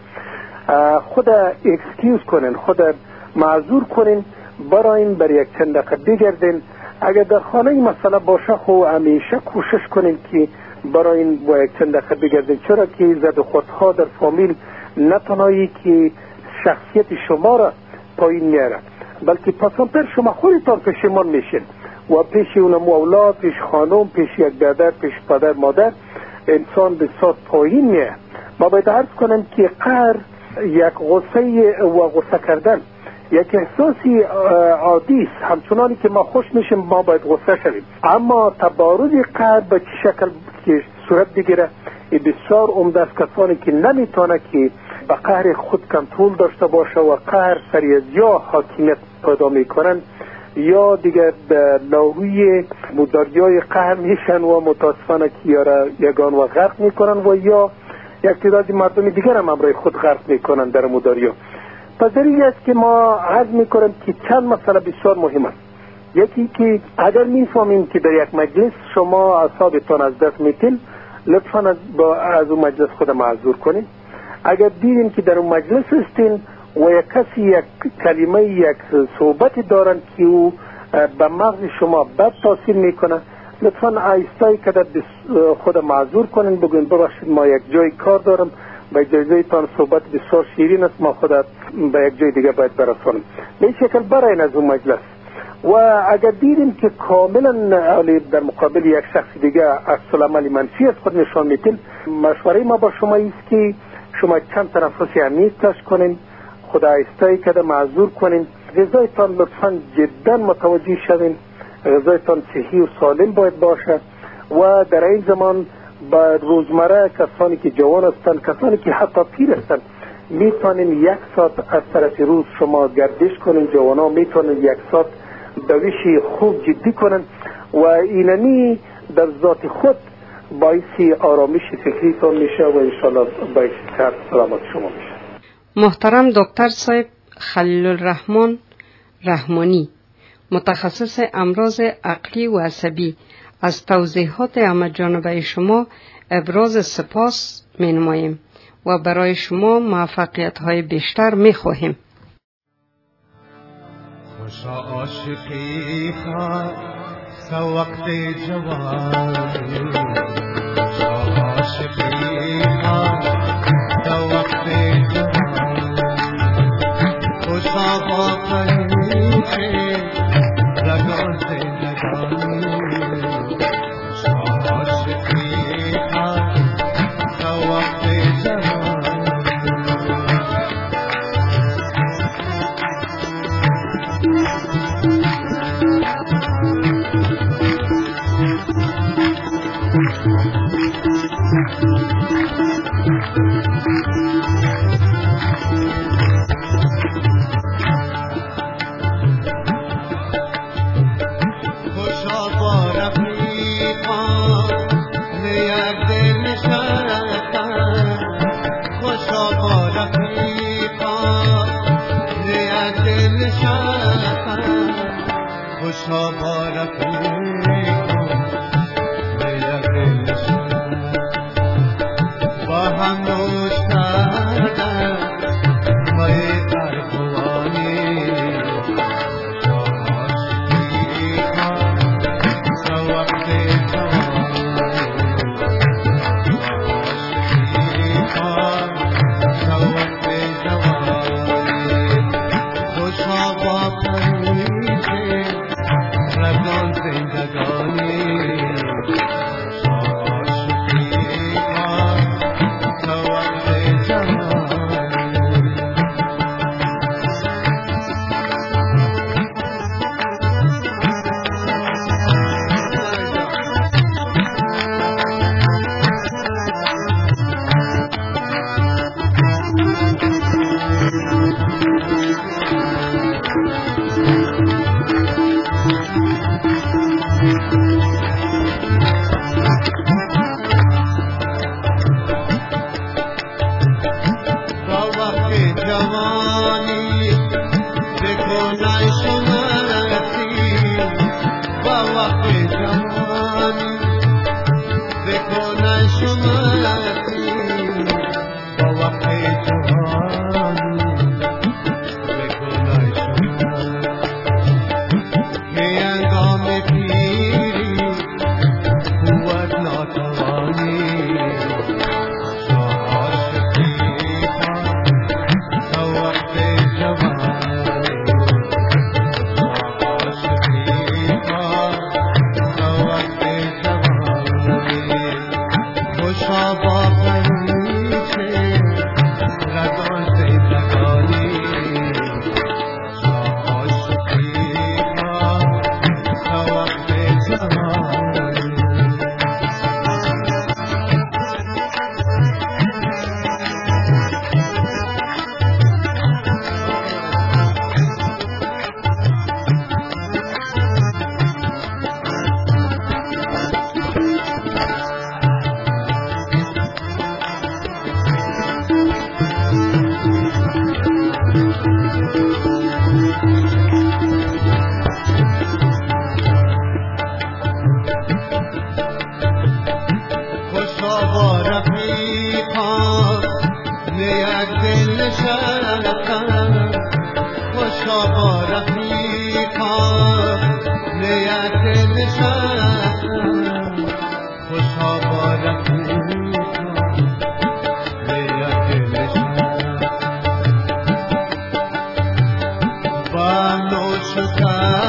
خود اکسکیوز کنین، خود معذور کنین، براین بر یک چند دقیقه بگردین. اگر در خانه مسئله باشه خو همیشه کوشش کنین که براین با یک چند دقیقه بگردین، چرا که زد و خودها در فامیل نه تنهایی که شخصیت شما را پایین میاره بلکه پسانتر شما خودتان پشیمان میشین و پیش اونم اولاد، پیش خانم، پیش یک برادر، پیش پدر مادر انسان بسیار پایین میه. ما باید عرض کنم که قهر یک غصه و غصه کردن یک احساسی عادی است، همچنانی که ما خوش میشیم ما باید غصه شویم، اما تبارز قهر به چه شکل که صورت بگیره بسیار عمده است. کسانی که نمیتونه که به قهر خود کنترل داشته باشه و قهر سری از یا حاکمیت پیدا میکنن یا دیگر لاوی مداریای قهر میشن و متاسفانه که یگان و غرق میکنن و یا یک تعداد مردم دیگر هم امرای خود غرق میکنن در مداریا. پس در این است که ما عرض میکنم که چند مسئله بسیار مهم است. یکی که اگر میفهمیم که در یک مجلس شما اعصابتان از دست میتین، لطفاً از اون مجلس خود معذور کنین. اگر دیدین که در اون مجلس هستین و یک کسی یک کلمه یک صحبتی دارن که او به مغز شما بد تاثیر میکنه، لطفاً آیسته کده خود معذور کنین، بگوین ببخشید ما یک جای کار دارم، به اجازه تان صحبت بسیار شیرین است، ما خودت به یک جای دیگه باید برسانم. به این شکل برای از اون مجلس. و اگر دیدیم که کاملا در مقابل یک شخص دیگه عکس العمل منفی از خود نشان میتین، مشوره ما با شما است که شما چند تنفس عمیق کش کنین، خدا آیسته کده معذور کنین، غذایتان لطفاً جدا متوجه شوین، غذایتان صحی و سالم باید باشه. و در این زمان با روزمره کسانی که جوان هستند، کسانی که حتی پیر هستند، میتونین 1 ساعت از طرف روز شما گردش کنین. جوانا میتونین 1 ساعت دویش خوب جدی کنن و اینمی در ذات خود باعث آرامش فکریتان میشه و انشاءالله باعث صحت سلامت شما میشه. محترم دکتر صاحب خلیل الرحمن رحمانی، متخصص امراض عقلی و عصبی، از توضیحات همه‌جانبه شما ابراز سپاس می نماییم و برای شما موفقیت‌های بیشتر می خواهیم. خوشا عاشقی خواه سو وقت جوانی، خوشا عاشقی خواه سو وقت جوانی، خوشا باقی که رگان زندگانی، خوشا عاشقی خواه سو وقت جوانی. شکر